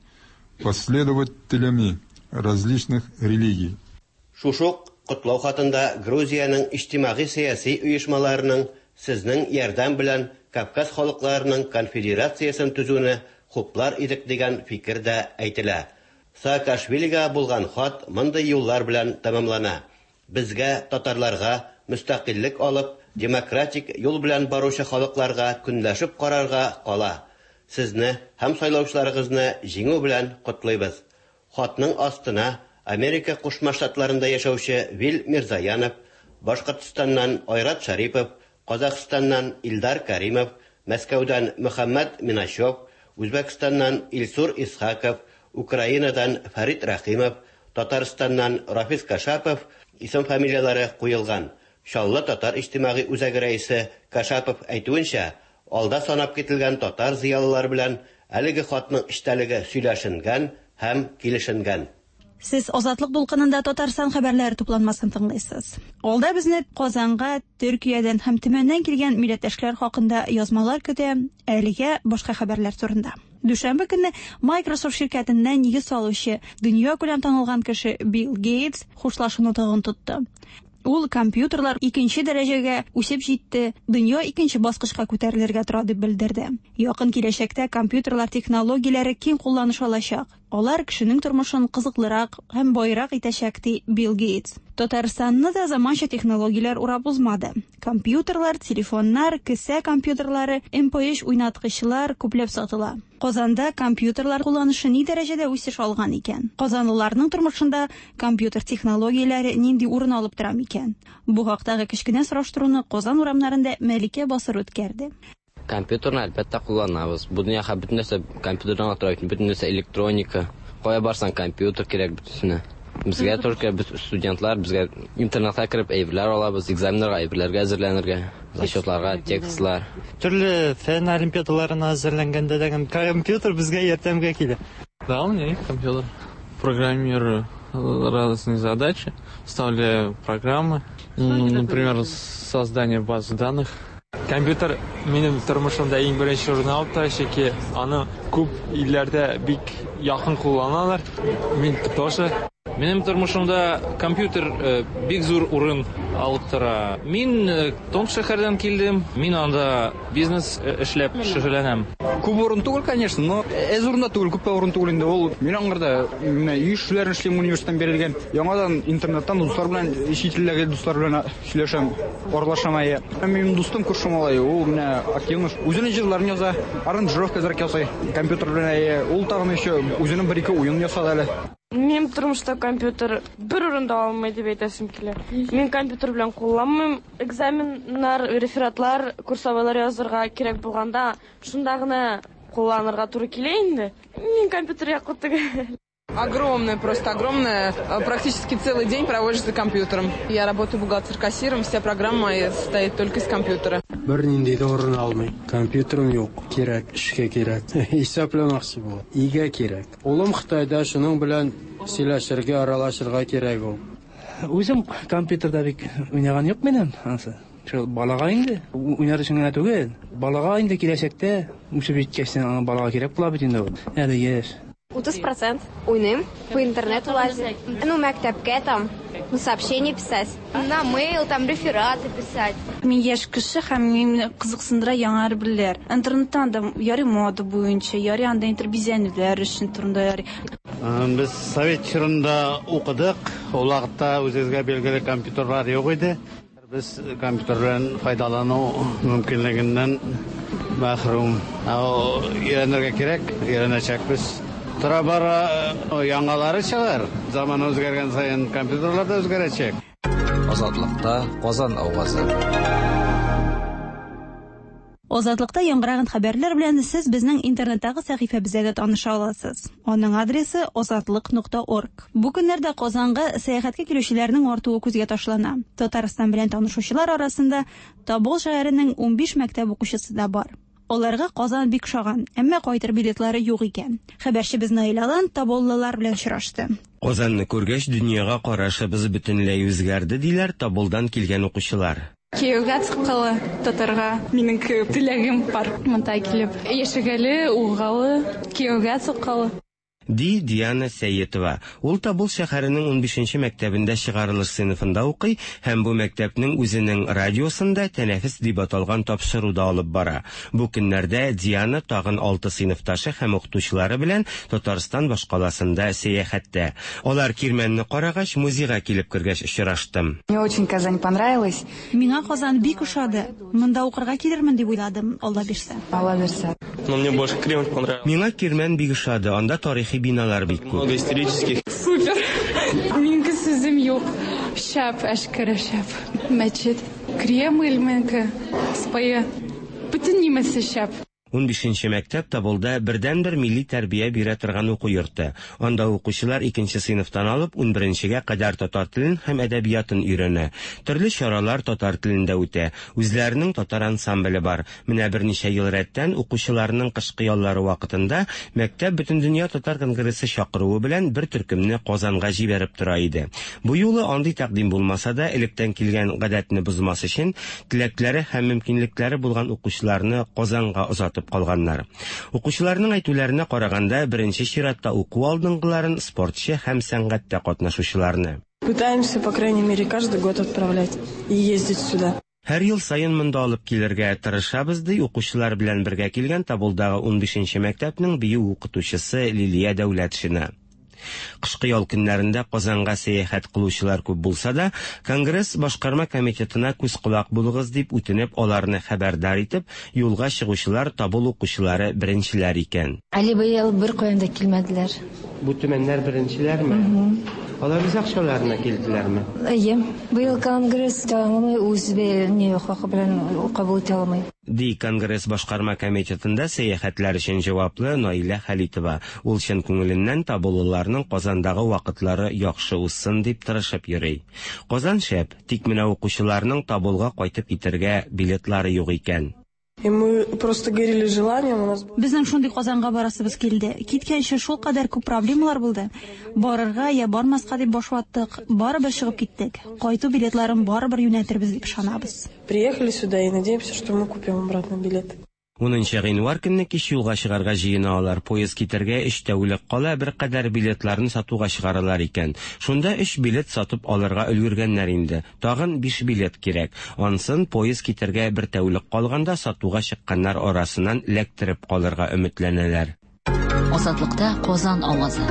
последователями различных религий. Шушук котлау хатында Грузияның иҗтимагый сәяси оешмаларының сезнең ярдәм белән Кавказ халыкларының конфедерациясын төзүне хуплар идек дигән фикер дә әйтелә. Саакашвилига булган хат мондый юллар белән тәмамлана. Безгә, татарларга, мөстәкыйльлек алып, демократик юл белән баручы халыкларга көнләшеп карарга кала. Сезне һәм сайлаучыларыгызны җиңү белән котлыйбыз. Хатның астына Америка Кушма Штатларында яшәүче Вил Мирзаянов, Башкортстаннан Айрат Шарипов, Казахстаннан Илдар Каримов, Мәскәүдән Мөхәммәд Минашев, Үзбәкстаннан Илсур Исхаков, Украинадан Фарид Рахимов, Татарстаннан Рафис Кашапов исем фамилиялары куелган. Шаллы татар иҗтимагый үзәге рәисе Кашапов әйтүенчә, алда санап кителгән татар зыялылар белән әлеге хатның эчтәлеге сөйләшенгән һәм килешенгән. Сез Азатлык дулкынында Татарстан хәбәрләре тупланмасын тыңлыйсыз. Алда безне Казанга, Төркиядән һәм Төмәннән килгән милләттәшләр хакында язмалар көтә, әлегә башка хәбәрләр турында. Дүшәмбе көнне Microsoft ширкәтеннән нигез салучы, дөнья күләм танылган кеше Билл Гейтс хушлашуны тагын тотты. Ул компьютерлар икенче дәрәҗәгә үсеп җитте, дөнья икенче баскычка күтәрелергә тора дип белдерде. Якын киләчәктә компьютерлар технологияләре киң кулланыш алачак. Алар кешенең тормышын кызыклырак һәм байрак итәчәк ди Билл Гейтс. Татарстанны да заманча технологияләр урап узмады. Компьютерлар, телефоннар, кесә компьютерлары, эм пэ өч уйнаткычлар күпләп сатыла. Казанда компьютерлар кулланышы ни дәрәҗәдә үсеш алган икән? Казанлыларның тормышында компьютер технологияләре нинди урын алып тора икән? Бу хактагы кичкенә сораштыруны Казан урамнарында Мәликә Басыр үткәрде. Компьютерны әлбәттә кулланабыз. Бу дөньяга бөтен нәрсә компьютердан тора, бөтен нәрсә электроника. Кая барсаң компьютер кирәк бөтенсенә. Безгә только без студентлар, безгә интернетка кирип әйберләр алабыз, экзаменнарга, әйберләргә әзерләнергә, зачетларга, текстлар. Төрле фән олимпиадаларына әзерләнгәндә дә компьютер безгә ярдәмгә килә. Да, у меня есть компьютер. Программирую разные задачи, вставляю программы, например, создание баз данных. Компьютер минем тормышымда иң беренче урынны алып тора, чөнки аны күп илләрдә бик якын кулланалар. Мин тоже. Минем тормышымда компьютер бик зур урын алып тора. Мин Томск шәһәрдән килдем. Мин анда бизнес эшләп шөгыльләнәм. Күп урын түгел, конечно, но әз урында түгел, күп урын түгел инде. Ул мин аңгырда менә үй эшләрен эшлим, университеттан бирелгән. Яңадан интернеттан дуслар белән, ишетелләге дуслар белән сөйләшәм, аралашам ая. Минем дустым күршем алай, ул менә активно үзенең җырларын яза, аранжировка ясый, компьютер белән. Ул тагын еще үзенең бер-ике уен ясады әле. Минем тормышта компьютер бер урында алмый дип әйтәсем килә. Мин компьютер белән кулланмыйм. Экзаменнар, рефератлар, курсовыйлар язырга кирәк булганда, шунда гына кулланырга туры килә инде. Мин компьютер яклы түгел. Огромное, просто огромное. Практически целый день проводишь за компьютером. Я работаю бухгалтер-кассиром, вся программа моя состоит только из компьютера. Бер нинди дә урын алмый. Компьютерым юк. Кирәк, эшкә кирәк. Исәпләмәкче бу. Игә кирәк. Улым Хитайда, шуның белән сөйләшергә, аралашырга кирәк ул. Үзем компьютерда бик уйнаган юк минем. Ансы. Шул балага инде уйнар өчен генә түгел. Балага инде киләчәктә үсеп җиткәчтән аңа балага кирәк була бит инде ул. Әле яшь. утыз процентов уйным, по интернету лазить. Ну, мәктәпкә там, ну, сообщение писать. На мейл, там, рефераты писать. Мин яшь кеше һәм мине кызыксындыра яңа әйберләр. Интернеттан да ярый мода буенча, ярый анда интербизәнүләр өчен турында ярый. Без совет чорында укыдык. Ул вакытта үзебезгә билгеле компьютерлар юк иде. Без компьютердан файдалану мөмкинлегеннән мәхрүм. Өйрәнергә кирәк, өйрәнәчәкбез. Тора-бара яңалары чыгар. Заман үзгәргән саен компьютерлар да үзгәрәчәк. Азатлыкта Казан авазы. Азатлыкта яңгыраган хәбәрләр белән сез безнең интернеттагы сәхифәбездә дә таныша аласыз. Аның адресы азатлык нокта орг. Бу көннәрдә Казанга сәяхәткә килүчеләрнең артуы күзгә ташлана. Татарстан белән танышучылар арасында Тобол шәһәренең унбиш мәктәп укучысы да бар. Аларга Казан бик шаган, әмма кайтыр билетлары юк икән. Хәбәрчебез Наилалан Тоболлылар белән очрашты. Казанны күргәч, дөньяга карашыбыз бөтенләй үзгәрде, диләр Тоболдан килгән укучылар. Кияүгә чыккалы, татарга минең теләгем бар. Монда килеп, яшәгәле, угалы, кияүгә чыккалы. Ди Диана Сәйетова. Ул Тобол шәһәренең унбишенче мәктәбендә чыгарылыш сыйныфында укый һәм бу мәктәпнең үзенең радиосында тәнәфес дип аталган тапшыруда алып бара. Бу көннәрдә Диана тагын алты сыйныфташы һәм укытучылары белән Татарстан башкаласында сәяхәттә. Алар Кирмәнне карагач, музейга килеп кергәч очраштым. Мне очень Казань понравилась. Миңа Казан бик ошады. Монда укырга килермен дип уйладым, Алла бирсә. Алла бирсә. Но мне больше Кирмән понравилось. Миңа Кирмән бик ошады. Анда тарихи биналар бик күп. Много исторических. Супер. Минең сүзем юк. Шәп, әшкәре шәп. Мәчет, Кремль менке, спая. Бүтән нимәсе шәп. унбишенче мәктәп Тоболда бердән-бер милли тәрбия бирә торган уку йорты. Анда укучылар икенче сыйныфтан алып унберенчегә кадәр татар телен һәм әдәбиятын өйрәнә. Төрле чаралар татар телендә үтә. Үзләренең татар ансамбле бар. Менә берничә ел рәттән укучыларның кышкы яллары вакытында мәктәп Бөтендөнья татар конгрессы чакыруы белән бер төркемне Казанга җибәреп тора иде. Бу юлы андый тәкъдим булмаса да, электән килгән гадәтне бозмас өчен теләкләре һәм мөмкинлекләре булган укучыларны Казанга озатып калганнар. Укучыларның әйтүләренә караганда, беренче чиратта уку алдынгыларын спортчы һәм сәнгатьтә катнашучыларны. Пытаемся, по крайней мере, каждый год отправлять и ездить сюда. Һәр ел сайын монда алып килергә тырышабыз ди укучылар белән бергә килгән Тоболдагы унбишенче мәктәпнең бию укытучысы Лилия Дәүләтшина. Кышкы ял көннәрендә Казанга сәяхәт кылучылар күп булса да, Конгресс башкарма комитетына күз кулак булыгыз дип үтенеп, аларны хәбәрдар итеп, юлга чыгучылар Тобол укучылары беренчеләр икән. Әле быел бер кайында килмәделәр. Бу төмәннәр беренчеләрме? Алар үз акчаларына килделәрме? Әйе, быел Конгресс тәмамлый үз не хакы белән кабул итә алмый. Ди Конгресс башкарма комитетында сәяхәтләр өчен җаваплы Наилә Хәлитова. Ул чын күңеленнән Тоболлыларның Казандагы вакытлары яхшы узсын дип тырышып йөри. Казан шәп, тик менә укучыларның Тоболга кайтып китәргә билетлары юк икән. И мы просто горели желанием, у нас Безнең шундый Казанга барасыбыз килде. Киткәнче шул кадәр күп проблемалар булды. Барырга я бармаска дип башлаттык, барыбер чыгып киттек. Кайту билетларын барыбер юнәтербез дип ышанабыз. Приехали сюда и надеемся, что мы купим обратно билет. унынчы гыйнвар көнне кич юлга чыгарга җыеналар. Поезд китәргә өч тәүлек кала, бер кадәр билетларны сатуга чыгаралар икән. Шунда өч билет сатып алырга өлгергәннәр инде. Тагын биш билет кирәк. Ансын поезд китәргә бер тәүлек калганда сатуга чыкканнар арасыннан ләктереп калырга өметләнәләр. Азатлыкта Казан авазы.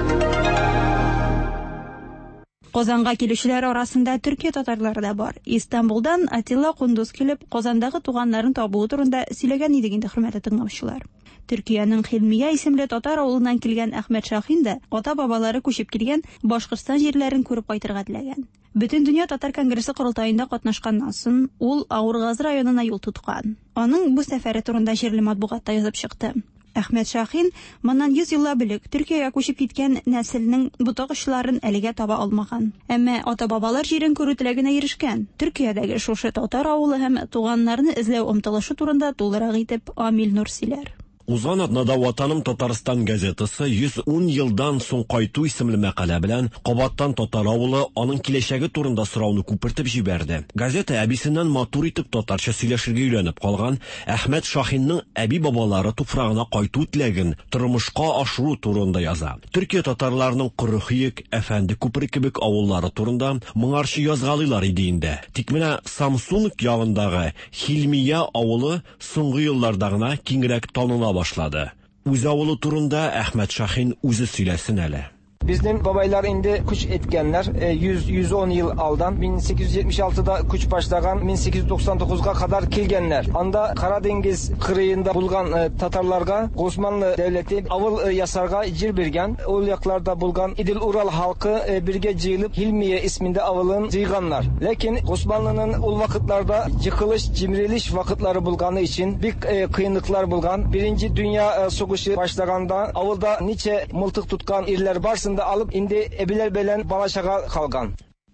Казанга килүчеләр арасында Төркия татарлары да бар. Истанбулдан Атилла Кундуз килеп, Казандагы туганнарын табуы турында сөйләгән иде инде, хөрмәтле тыңлаучылар. Төркиянең Хилмия исемле татар авылыннан килгән Әхмәт Шахин да ата-бабалары күчеп килгән Башкортстан җирләрен күреп кайтырга теләгән. Бөтендөнья татар конгрессы курылтаенда катнашканнан соң ул Авыргазы районына юл тоткан. Аның бу сәфәре турында җирле матбугатта язып чыкты. Әхмәт Шахин моннан йөз еллар белек Төркиягә күчеп киткән нәселнең ботак очларын әлегә таба алмаган. Әмма ата-бабалар җирен күрү теләгенә ирешкән. Төркиядәге шушы татар авылы һәм туганнарны эзләү омтылышы турында тулырак итеп Амил Нур сөйләр. Узган атнада Ватаным Татарстан газетасы йөз ун елдан соң кайту исемле мәкалә белән Кабаттан татар авылы аның киләчәге турында сорауны күпертеп җибәрде. Газета әбисеннән матур итеп татарча сөйләшергә өйрәнеп калган Әхмәт Шахинның әби-бабалары туфрагына кайту теләген тормышка ашыру турында яза. Төркия татарларының Кырыхыек, Әфәнде күпер кебек авыллары турында моңарчы язгалыйлар иде инде. Тик менә Самсунг ягындагы Хилмия авылы соңгы елларда гына киңрәк таныла башлады. Үз авылы турында Әхмәт Шахин үзе сөйләсен әле. Bizden babaylar indi kuş etkenler yüz yüz on yıl aldan bin sekiz yüz yetmiş altıda kuş başlagan bin sekiz yüz doksan dokuzga kadar kelgenler. Anda Karadeniz kırıyında bulgan e, Tatarlarga Osmanlı devleti avıl e, yasarga jir bergen. Ol yaklarda bulgan İdil Ural halkı e, birge jıyılıp Hilmiye isminde avılın jıyganlar. Lekin Osmanlı'nın ol vakitlarda yıkılış, cimriliş vakitleri bulganı için bir e, kıyınlıklar bulgan. Birinci Dünya e, Soguşu başlaganda avılda niçe mıltık tutkan irler barsında alıp indi ebiler belen balaşaga kalgan.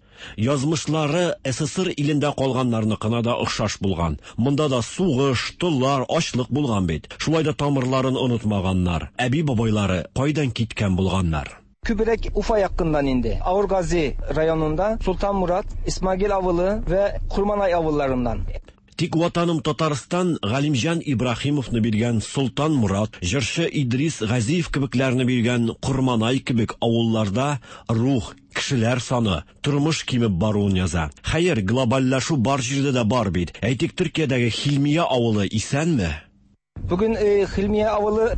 Язмышлары СССР илендә калганнарныкына да охшаш булган. Монда да сугыш, тыллар, ачлык булган бит. Шулай да тамырларын онытмаганнар. Әби бабайлары кайдан киткән булганнар? Kübürek Ufa yakından indi. Avurgazi rayonunda Sultan Murat, İsmail Avılı ve Kurmanay avıllarından. Тик ватаным Татарстан Галимҗан Ибрахимовны биргән Султан Мурат, җырчы Идрис Газиев кебекләрне биргән Курманай кебек авылларда рух, кешеләр саны, тормыш кимеп баруын яза. Хәер, глобальлашу бар җирдә дә бар бит. Әйтик, Төркиядәге Хилмия авылы исәнме? Bugün e, Hilmiye avılı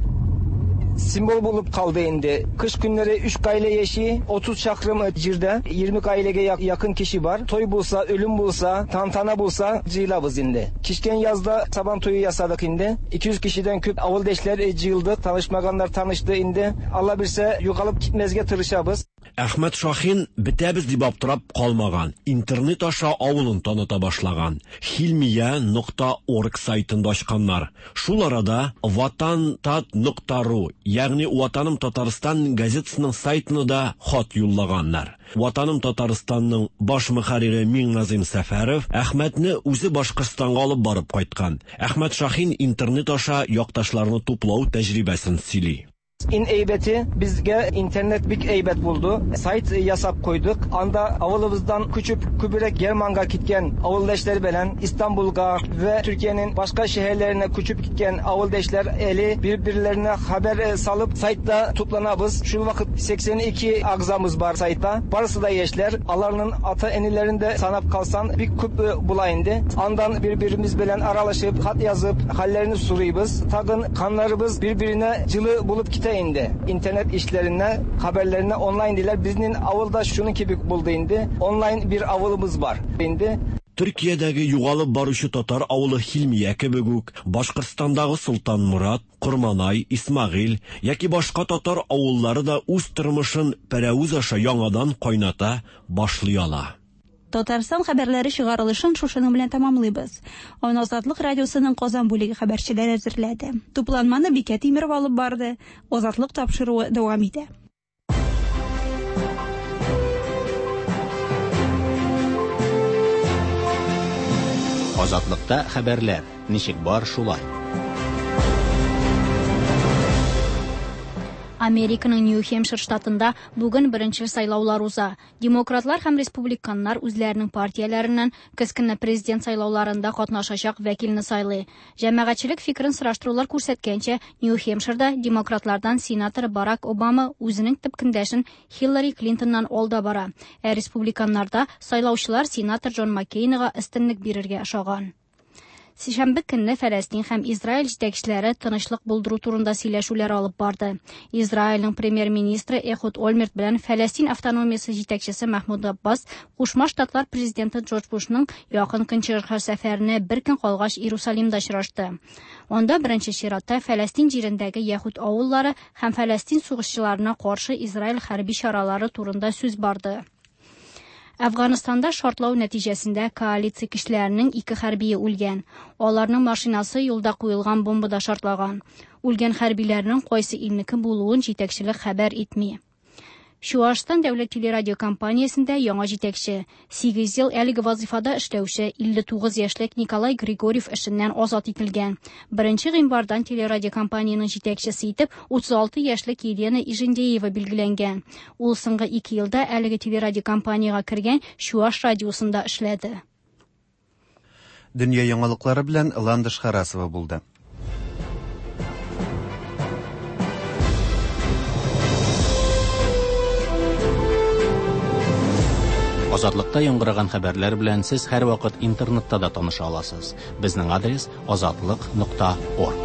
simbol bulup kaldı indi. Kış günleri üç kayle yeşi, otuz çakrım cirde, yirmi kaylege yakın kişi var. Toy bulsa, ölüm bulsa, tantana bulsa cığılabız indi. Kişken yazda saban toyu yasadık indi. iki yüz kişiden küp avıldeşler cığıldı. Tanışmaganlar tanıştı indi. Allah bilse yukalıp gitmezge tırışabız. Әхмәт Шахин бетәбез дип аптырап калмаган. Интернет аша авылын таныта башлаган. хилмия нокта орг сайтында ачканнар. Шул арада ватантат нокта ру, ягъни Ватаным Татарстан газетасының сайтына да хат юллаганнар. Ватаным Татарстанның баш мөхәррире Миңназим Сәфәров Әхмәтне үзе Башкортстанга алып барып кайткан. Әхмәт Шахин интернет аша якташларны туплау тәҗрибәсен сөйли. İn eybeti bizge internet big eybet buldu. Sayt yasap koyduk. Anda avılımızdan küçük kübürek Germanga gitken avıldeşler belen İstanbul'a ve Türkiye'nin başka şehirlerine küçük gitken avıldeşler eli birbirlerine haber salıp saytta toplanabız. Şu vakit seksen iki agzamız var saytta. Barısı da yeşler. Alarının ata enilerinde sanap kalsan bir küp bulayındı. Andan birbirimiz belen aralaşıp hat yazıp hallerini soruyubuz. Tagın kanlarımız birbirine cılı bulup gite indi. İnternet işlerine, haberlerine online diler. Biznin avılda şunun gibi buldu indi. Online bir avılımız var indi. Türkiye'dәге югалып баручы татар авылы Хилмия кебек үк, Башкортстандагы Султан Мурат, Курманай, Исмагыйль яки башка татар авыллары да үз тормышын пәрәүз аша яңадан кайната башлый ала. Татарстан хәбәрләре чыгарылышын шушының белән тәмамлыйбыз. Аны Азатлык радиосының Казан бүлеге хәбәрчеләре әзерләде. Тупланманы Бикә Тимеров алып барды. Азатлык тапшыруы дәвам итә. Азатлыкта хәбәрләр. Ничек бар шулай? Американың Нью-Хэмпшир штатында бүген беренче сайлаулар уза. Демократлар һәм республиканнар үзләренең партияләреннән кескенне президент сайлауларында катнашачак вәкилне сайлый. Җәмәгатьчелек фикерен сораштырулар күрсәткәнчә, Нью-Хэмпширда демократлардан сенатор Барак Обама үзенең төп көндәшен Хиллари Клинтоннан алда бара. Ә республиканнарда сайлаучылар сенатор Джон Маккейнга өстенлек бирергә ошаган. Сишәмбе көнне Фәләстин һәм Израиль җитәкчеләре тынычлык булдыру турында сөйләшүләр алып барды. Израильнең премьер-министры Эхуд Ольмерт белән Фәләстин автономиясе җитәкчесе Мәхмүд Аббас Кушма Штатлар президенты Джордж Бушның якын көнчыгыш сәфәренә бер көн калгач Иерусалимда очрашты. Анда беренче чиратта Фәләстин җирендәге яһүд авыллары һәм Фәләстин сугышчыларына каршы Израиль хәрби чаралары турында сүз барды. Әфганстанда шартлау нәтиҗәсендә коалиция кешеләренең ике хәрбие үлгән. Аларның машинасы юлда куелган бомбада шартлаган. Үлгән хәрбиләрнең кайсы илнеке булуын җитәкчелек хәбәр итми. Чуашстан дәүләт телерадиокомпаниясендә яңа җитәкче, сигез ел әлеге вазифада эшләүче илле тугыз яшьлек Николай Григорьев эшеннән азат ителгән. Беренче гыйнвардан телерадиокомпанияның җитәкчесе итеп утыз алты яшьлек Елена Ижендеева билгеләнгән. Ул соңгы ике елда әлеге телерадиокомпанияга кергән Чуаш радиосында эшләде. Дөнья яңалыклары белән Ландыш Харасова булды. Азатлыкта яңгыраган хәбәрләр белән сез һәр вакыт интернетта да таныша аласыз. Безнең адрес азатлык нокта орг.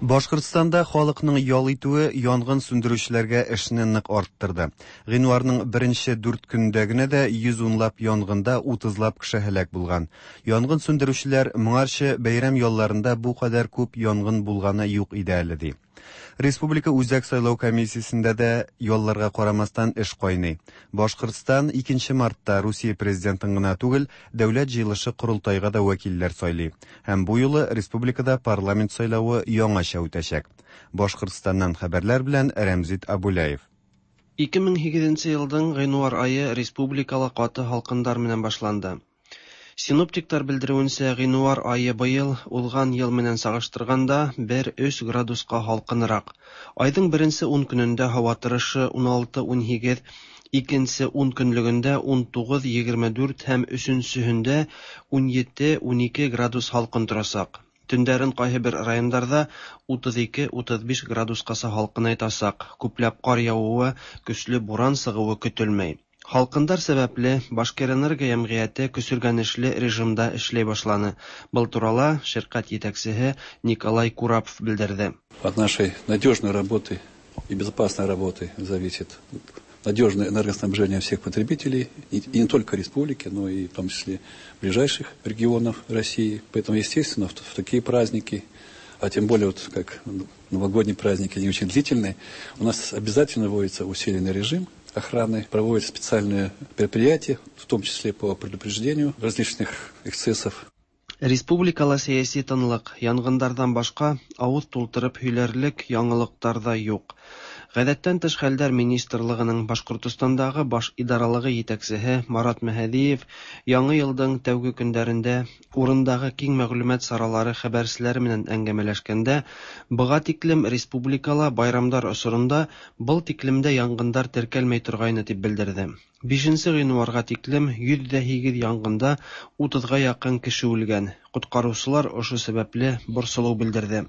Башкортстанда халыкның ял итүе янгын сүндерүчеләргә эшне нык арттырды. Гыйнварның беренче дүрт көндә генә дә йөз унлап янгында утызлап кеше һәлак булган. Янгын сүндерүчеләр моңарчы бәйрәм ялларында бу кадәр күп янгын булганы юк иде әле ди. Республика үзәк сайлау комиссиясендә дә ялларга карамастан эш кайный. Башкортстан икенче мартта Русия президентын гына түгел, дәүләт җыелышы корылтайга да вәкилләр сайлый. Һәм бу юлы республикада парламент сайлавы яңача үтәчәк. Башкортстаннан хәбәрләр белән Рәмзит Абуляев. ике мең һигезенче елдың гыйнвар айы республикалы каты халкындар менән башланды. Синоптиктар белдерүенчә, гыйнвар айы быел узган ел менән сагыштырганда бер-өч градуска халкынрак. Айдың беренче ун көнендә һава торышы ун алты - ун сигез, икенче ун көнлегендә ун тугыз - егерме дүрт һәм өченчеһендә ун җиде - ун ике градус халкын торачак. Төндәрен кайһы бер районнарда утыз ике - утыз биш градускасы халкын итәчәк. Күпләп кар явуы, көчле буран сыгуы көтелмәй. Халкындар сәбәпле Башкирэнерго җәмгыяте көсөргәнешле режимда эшләй башланы. Был турала ширкәт җитәкчесе Николай Курапов белдерде. От нашей надежной работы и безопасной работы зависит надежное энергоснабжение всех потребителей, и, и не только республики, но и в том числе ближайших регионов России. Поэтому, естественно, в, в такие праздники, а тем более вот как новогодние праздники, они очень длительные, у нас обязательно вводится усиленный режим охраны, проводят специальные мероприятия, в том числе по предупреждению различных эксцессов. Республикала сәяси тынлык, янгындардан башка авыз тултырып һөйләрлек яңалыктар да юк. Гадәттән тыш хәлләр министрлыгының Башкортостандагы баш идаралыгы җитәкчесе Марат Мәһәдиев яңа елның тәүге көндәрендә урындагы киң мәгълүмат саралары хәбәрчеләре белән әңгәмәләшкәндә быга тиклем республикала байрамдар осырында был тиклемдә янгындар теркәлмәй торгайны дип белдерде. бишенче гыйнварга тиклем йөз сигез янгында утызга якын кеше үлгән. Коткаручылар ошо сәбәпле борсылу белдерде.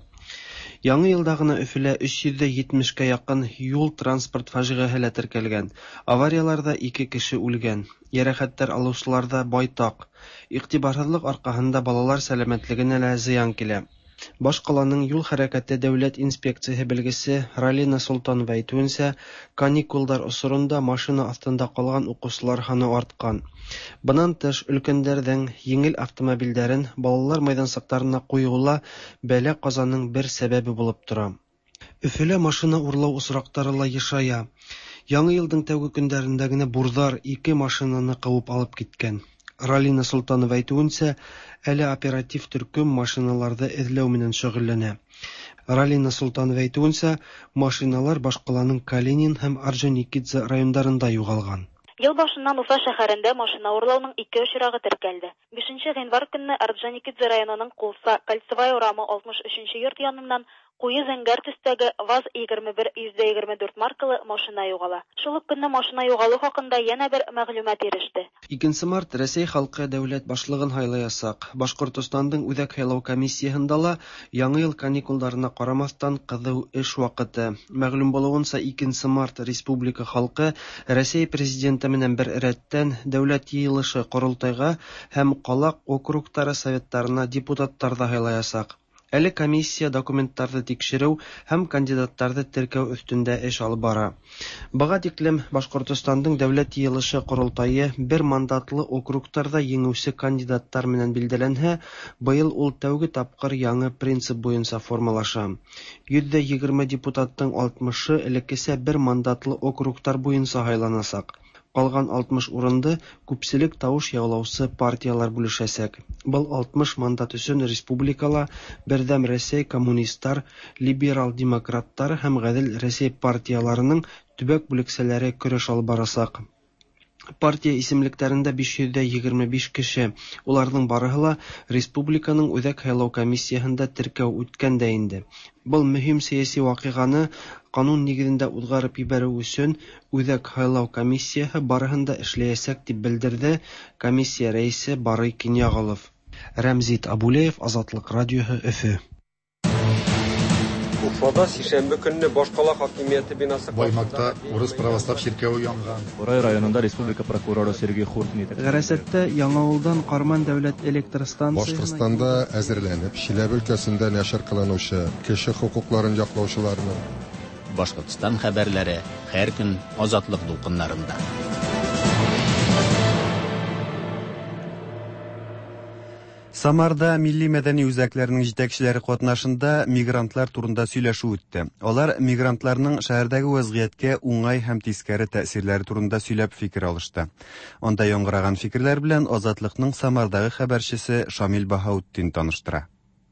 Яңа елда гына Өфөлә өч йөз җитмешкә якын юл транспорт фаҗигаһе теркәлгән. Аварияларда ике кеше үлгән. Ярәхәттәр алучыларда байтак. Игътибарсызлык аркаһында балалар сәламәтлегенә лә зыян килә. Башкаланың юл хәрәкәте дәүләт инспекциясе белгесе Ралина Султанова әйтүенчә, каникулдар осырында машина астында калган укучылар саны арткан. Бунан тыш, өлкәннәрнең еңел автомобильләрен балалар мәйданчыкларына куюла бәла казаның бер сәбәбе булып тора. Өфөлә машина урлау очраклары ла ешая. Яңа елның тәүге көндәрендә генә бурдар ике машинаны куып алып киткән. Ралина Султанова әйтүенчә, әле оператив төркем машиналарда эзләү менән шөгыльләнә. Ралина Султанова әйтүенчә, машиналар Башкаланың Калинин һәм Орджоникидзе районнарында югалган. Ел башыннан Уфа шәһәрендә машина урлауның ике очрагы теркәлде. бишенче гыйнвар көнне Орджоникидзе районының Кулса, Кольцевая урамы алтмыш өченче йорт яныннан куе зәңгәр төстәге ВАЗ егерме бер йөз егерме дүрт маркалы машина югала. Шул ук көнне машина югалу хакында yana бер мәгълүмат иреште. икенче март Россия халкы дәүләт башлыгын сайлаячак. Башкортостандың үзәк сайлау комиссиясендә ла яңа ел каникулларына карамастан кызу эш вакыты. Мәгълүм булуынча, икенче март республика халкы Россия президенты менән бер рәттән дәүләт җыелышы корылтайга һәм калак округтары советтарына депутаттар да сайлаячак. Әле комиссия документларны тикшерү һәм кандидаттарны теркәү өстендә эш алып бара. Быга тиклем Башкортостандың дәүләт җыелышы корылтайы бер мандатлы округтарда еңүче кандидаттар менән билдәләнһә, быел ул тәүге тапкыр яңа принцип буенча формалаша. йөз егерме депутаттың алтмышы элеккечә бер мандатлы округтар буенча сайланачак. Калган алтмыш урынды күпселек тавыш яулаучы партиялар бүлешәчәк. Был алтмыш мандат өчен республикала Бердәм Россия коммунисттар, либерал-демократтар һәм Гадел Россия партияларының төбәк бүлекчәләре көрәш алып барачак. Партия исемлекләрендә биш йөз егерме биш кеше. Уларның барыһы ла республиканың үзәк сайлау комиссиясендә теркәү үткән дә инде. Был мөһим сәяси вакыйганы канун нигезендә узгарып ибәрү өчен үзәк сайлау комиссиясе барыһын да эшләячәк дип белдерде комиссия рәисе Барый Кинягалов. Рәмзит Абулеев, Азатлык радиоһы, Өфө. Уфада сишәмбе көнне башкала хакимияте бинасы Баймакта урыс православ чиркәүе янган. Урай районында республика прокуроры Сергей Хуртин итә. Гәрәсәттә Яңавылдан Карман дәүләт электр станциясына Башкортстанда әзерләнеп, Чиләбе өлкәсендә нәшер кылынучы кеше хукукларын яклаучыларны. Башкортстан хәбәрләре һәр көн азатлык дулкыннарында. Самарда милли мәдәни үзәкләренең җитәкчеләре катнашында мигрантлар турында сөйләшү үтте. Алар мигрантларның шәһәрдәге вазгыятькә уңай һәм тискәре тәэсирләре турында сөйләп фикер алышты. Анда яңгыраган фикерләр белән Азатлыкның Самардагы хәбәрчесе Шамил Баһаутдин таныштыра.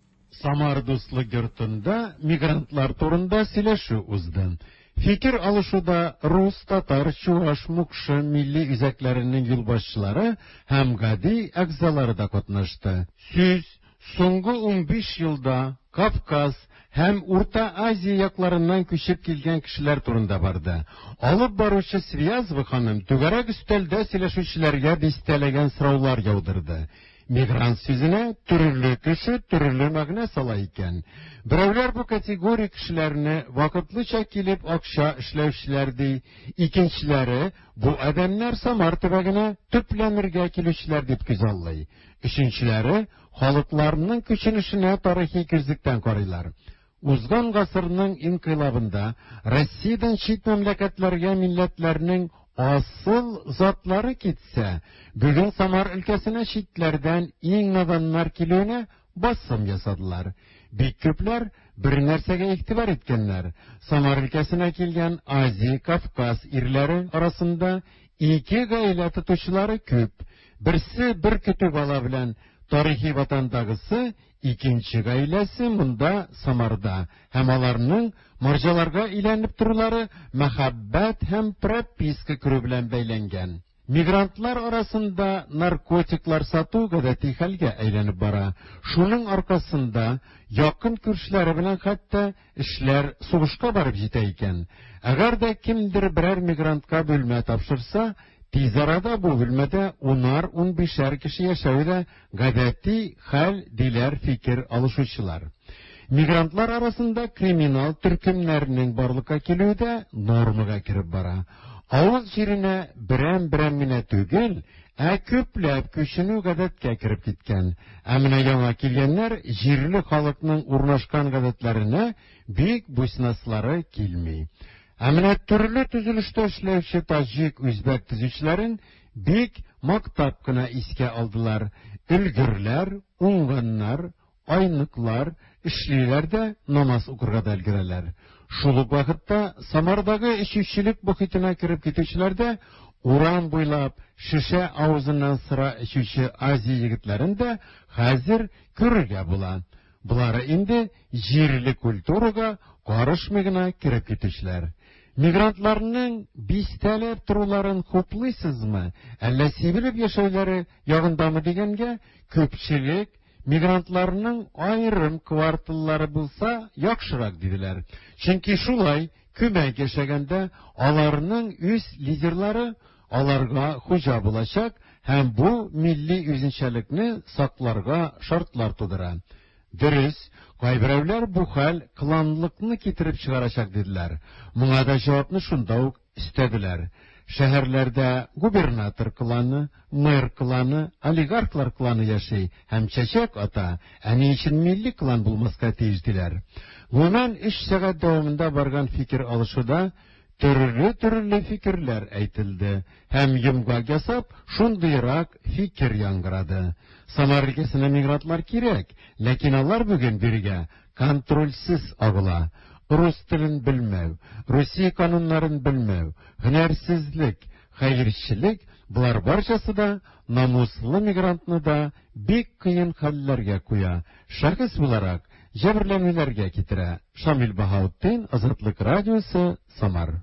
Самар дуслык йортында мигрантлар турында сөйләшү узды. Фикер алышуда рус, татар, чуаш, мукшы милли үзәкләренең юлбашчылары һәм гади әгъзалары да катнашты. Сүз соңгы ун биш елда Кавказ һәм Урта Азия якларыннан күчеп килгән кешеләр турында барды. Алып баручы Связва ханым түгәрәк өстәлдә сөйләшүчеләргә дистәләгән сораулар яудырды. Мигрант сүзенә төрле кеше төрле мәгънә сала икән. Берәүләр бу категория кешеләрне вакытлыча килеп акча эшләүчеләр ди, икенчеләре бу адәмнәр Самар төбәгенә төпләнергә килүчеләр дип күзаллый. Өченчеләре халыкларның күченешенә тарихи күзлектән карыйлар. Узган гасырның инкыйлабында Россиядән чит мәмләкәтләргә милләтләрнең асыл затлары китсә, бүген Самар өлкәсенә читләрдән иң наданнар килүенә басым ясадылар. Бик күпләр бер нәрсәгә игътибар иткәннәр. Самар өлкәсенә килгән Азия, Кавказ ирләре арасында ике гаилә тотучылары күп. Берсе бер көтү бала белән тарихи ватандагысы, икенче гаиләсе монда Самарда. Һәм аларның марҗаларга иләнеп торулары мәхәббәт һәм прописка күрү белән бәйләнгән. Мигрантлар арасында наркотиклар сату гадәти хәлгә әйләнеп бара. Шуның аркасында якын күршеләре белән хәтта эшләр сугышка барып җитә икән. Әгәр дә кемдер берәр мигрантка бүлмә тапшырса, тиз арада бу бүлмәдә унар-ун бишәр кеше яшәү дә гадәти хәл диләр фикер алышучылар. Мигрантлар арасында криминал төркемнәрнең барлыкка килүе дә нормага киреп бара. Авыз җиренә берәм-берәм генә түгел, ә күпләп күченү гадәткә киреп киткән. Ә менә яңа килгәннәр җирле халыкның урнашкан гадәтләренә бик буйсынаслары килми. Ә менә төрле төзелештә эшләүче таҗик, үзбәк төзүчеләрен бик мактап кына искә алдылар. Өлгерләр, уңганнар, айныклар, эшлиләр дә намаз укырга да өлгерәләр. Шул ук вакытта Самардагы эчүчелек бохитына кирип китүчеләр дә урам буйлап шешә авызыннан сыра эчүче Азия егетләрен дә хәзер күрергә була. Булары инде җирле культурага карышмый гына кирип китүчеләр. Мигрантларның бистәләп торуларын хуплыйсызмы, әллә сибелеп яшәүләре ягындамы дигәнгә, күпчелек мигрантларның айрым кварталлары булса яхшырак диделәр. Чөнки шулай күмәк яшәгәндә аларның үз лидерлары аларга хуҗа булачак һәм бу милли үзенчәлекне сакларга шартлар тудыра. Дөрес, кайберәүләр бу хәл кланлыкны китереп чыгарачак диделәр. Моңа да җавапны шунда ук истәделәр. Шәһәрләрдә губернатор кланы, мэр кланы, олигархлар кланы яши һәм чәчәк ата, әни өчен милли клан булмаска тиеш диләр. Гомумән өч сәгать дәвамында барган фикер алышуда төрле-төрле фикерләр әйтелде һәм йомгак ясап шундыйрак фикер яңгырады. Самар өлкәсенә мигрантлар кирәк, ләкин алар бүген биргә контрольсез агыла. Рус телен белмәү, Русия кануннарын белмәү, һөнәрсезлек, хәерчелек, булар барчасы да намуслы мигрантны да бик кыен хәлләргә куя. Шәхес буларак җәберләнүләргә китерә. Шамил Баһаутдин, Азатлык радиосы, Самар.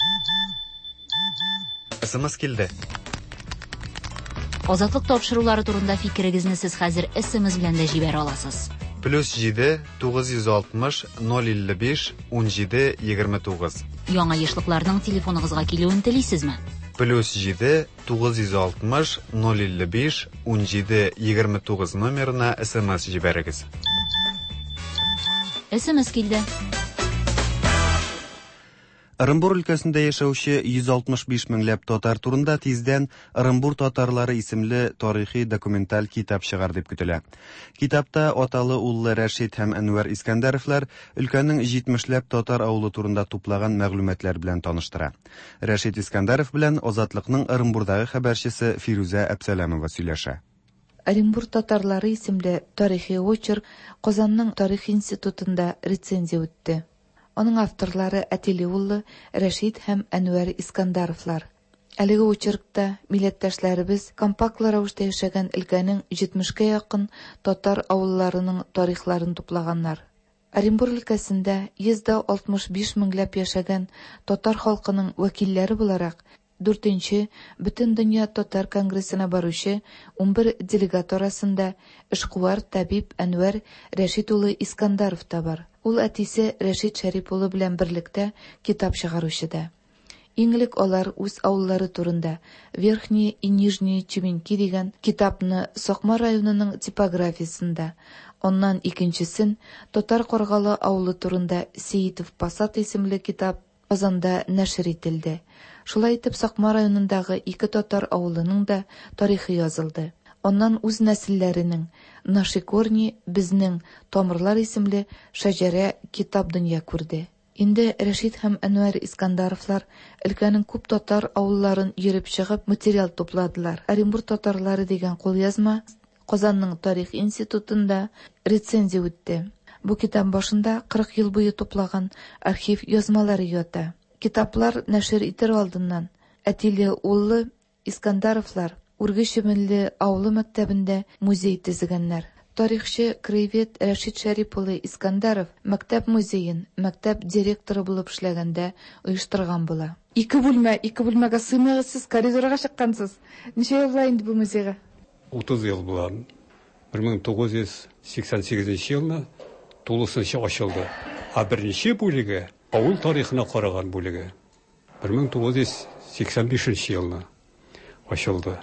Эсэмэс килде. Азатлык тапшырулары турында фикерегезне сез хәзер эсэмэс белән дә җибәрә аласыз. Плюс җиде тугыз йөз алтмыш ноль илле биш ун җиде егерме тугыз. Яңа ешлыкларның телефоныгызга килүен телисезме? Плюс җиде тугыз йөз алтмыш ноль илле биш ун җиде егерме тугыз номерына эсэмэс җибәрегез. эсэмэс килде. Ырымбур өлкәсендә яшәүче йөз алтмыш биш меңләп татар турында тиздән Ырымбур татарлары исемле тарихи документаль китап чыгар дип көтелә. Китапта аталы уллы Рәшит һәм Әнвәр Искәндәровлар өлкәнең җитмешләп татар авылы турында туплаган мәгълүматлар белән таныштыра. Рәшит Искәндәров белән Азатлыкның Ырымбурдагы хәбәрчесе Фирүзә Әбсәләмова сөйләшә. Оренбург татарлары исемле тарихи очерк Казанның Тарих институтында рецензия үтте. Аның авторлары Әтиле уллы Рәшит һәм Әнвәр Искәндәровлар. Әлеге очеркта милләттәшләребез компактлы рәвештә яшәгән өлкәнең җитмешкә якын татар авылларының тарихларын туплаганнар. Оренбур өлкәсендә йөз алтмыш биш меңләп яшәгән татар халкының вәкилләре буларак дүртенче Бөтен дөнья татар конгрессына баручы ун бер делегат арасында эшкуар табиб Әнвәр Рәшит улы Искәндәров та бар. Ул әтисе Рәшит Шәрип улы белән берлектә китап чыгаручы да. Иң элек алар үз авыллары турында Верхний и Нижний Чеменки дигән китапны Сакма районының типографиясында, оннан икенчесен Татар Каргалы авылы турында Сеитов Пасат исемле китап Казанда нәшер ителде. Шулай итеп Сакма районындагы ике татар авылының да тарихы язылды. Оннан үз нәселләренең Наши корни безнең тамырлар исемле шәҗәрә китап дөнья күрде. Инде Рәшит һәм Әнвәр Искәндәровлар өлкәнең күп татар авылларын йөреп чыгып материал тупладылар. Оренбург татарлары дигән кулъязма Казанның Тарих институтында рецензия үтте. Бу китап башында кырык ел буе туплаган архив язмалары ята. Китаплар нәшер итер алдыннан Әтиле уллы Искәндәровлар Үргешемелле авылы мәктәбендә музей төзегәннәр. Тарихчы краевед Рәшит Шәрип улы Искәндәров мәктәп музейын мәктәп директоры булып эшләгәндә оештырган була. Ике бүлмә, ике бүлмәгә сыймагыз, сез коридорга чыккансыз. Ничә ел була инде бу музейга? утыз ел була. бер мең тугыз йөз сиксән сигезенче елны тулысынча ачылды. А беренче бүлеге авыл тарихына караган бүлеге бер мең тугыз йөз сиксән бишенче елны ачылды.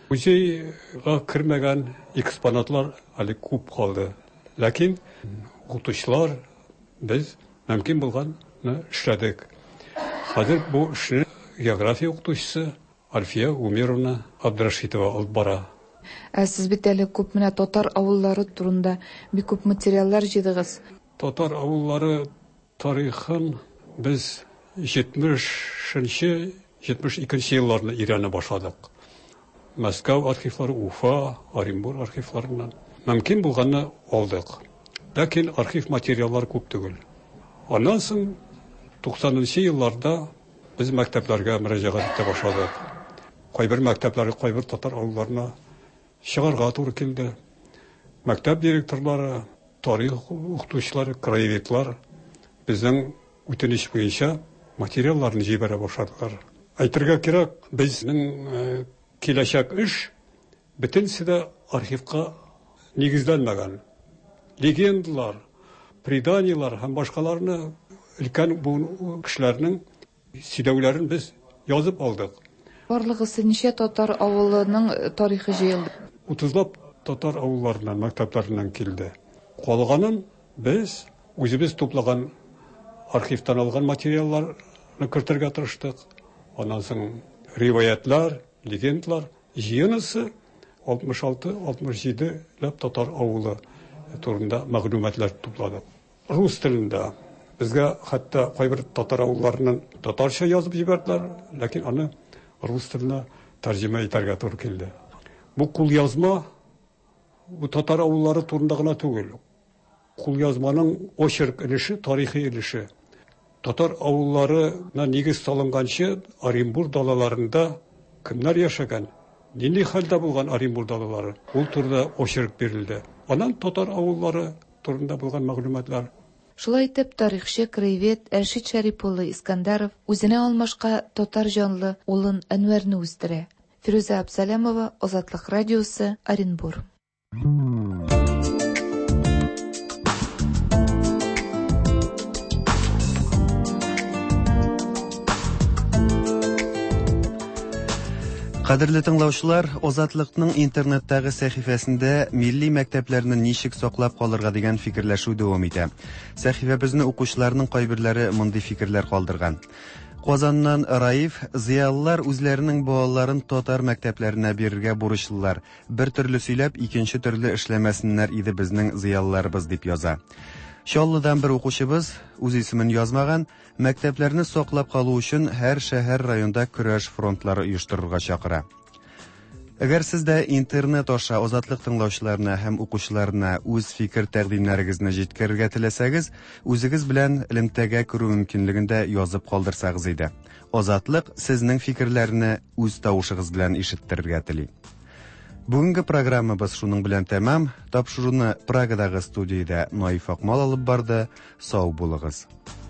Музейга кермәгән экспонатлар әле күп калды. Ләкин укытучылар без мөмкин булганны эшләдек. Хәзер бу эшне география укытучысы Альфия Умировна Абдрашитова алып бара. Ә сез бит әле күп менә татар авыллары турында бик күп материаллар җыйдыгыз. Татар авыллары тарихын без җитмешенче җитмеш икенче елларны өйрәнә башладык. Мәскәү архивлары, Уфа, Оренбур архивларыннан мөмкин булганны алдык. Ләкин архив материаллары күп түгел. Аннан соң туксанынчы елларда без мәктәпләргә мөрәҗәгать итә башладык. Кайбер мәктәпләр, кайбер татар авылларына чыгарга туры килде. Мәктәп директорлары, тарих укытучылары, краеведлар безнең үтенеч буенча материалларны җибәрә башладылар. Әйтергә кирәк, безнең киләчәк эш бөтенсе дә архивка нигезләнмәгән. Легендалар, преданиялар һәм башкаларны өлкән бу кешеләрнең сөйләүләрен без язып алдык. Барлыгысы ничә татар авылының тарихы җыелды? утызлап татар авылларыннан, мәктәпләреннән килде. Калганын без үзебез туплаган архивтан алган материалларны кертергә тырыштык. Аннан соң риваятлар, легендалар җыенысы алтмыш алты алтмыш җиде ләп татар авылы турында мәгълүматлар тупладык. Рус телендә безгә хәтта кайбер татар авылларының татарча язып җибәрделәр, ләкин аны рус теленә тәрҗемә итәргә туры килде. Бу кулъязма бу татар авыллары турында гына түгел. Кулъязманың очерк өлеше, тарихи өлеше. Татар авылларына нигез салынганчы Оренбур далаларында кемнәр яшәгән, нинди хәлдә булган Оренбур далалары, ул турында очерк бирелде. Аннан татар авыллары турында булган мәгълүматлар. Шулай итеп, тарихчы краевед Рәшит Шәрип улы Искәндәров үзенә алмашка татар җанлы улын Әнвәрне үстерә. Фирүзә Әбсәләмова, Азатлык радиосы, Оренбур. Кадерле тыңлаучылар, Азатлыкның интернеттагы сәхифәсендә милли мәктәпләрне ничек саклап калырга дигән фикерләшү дәвам итә. Сәхифәбезне укучыларның кайберләре мондый фикерләр калдырган. Казаннан Раиф, зыялылар үзләренең балаларын татар мәктәпләренә бирергә бурычлылар. Бер төрле сөйләп, икенче төрле эшләмәсеннәр иде безнең зыялыларыбыз дип яза. Чаллыдан бер укучыбыз, үз исемен язмаган, мәктәпләрне саклап калу өчен һәр шәһәр районда көрәш фронтлары оештырырга чакыра. Әгәр сез дә интернет аша азатлык тыңлаучыларына һәм укучыларына үз фикер тәкъдимнәрегезне җиткерергә теләсәгез, үзегез белән элемтәгә керү мөмкинлеген дә язып калдырсагыз иде. Азатлык сезнең фикерләрне үз тавышыгыз белән ишеттерергә тели. Бүгенге программабыз шуның белән тәмам. Тапшыруны Прагадагы студиядә Наиф Акмал алып барды. Сау булыгыз.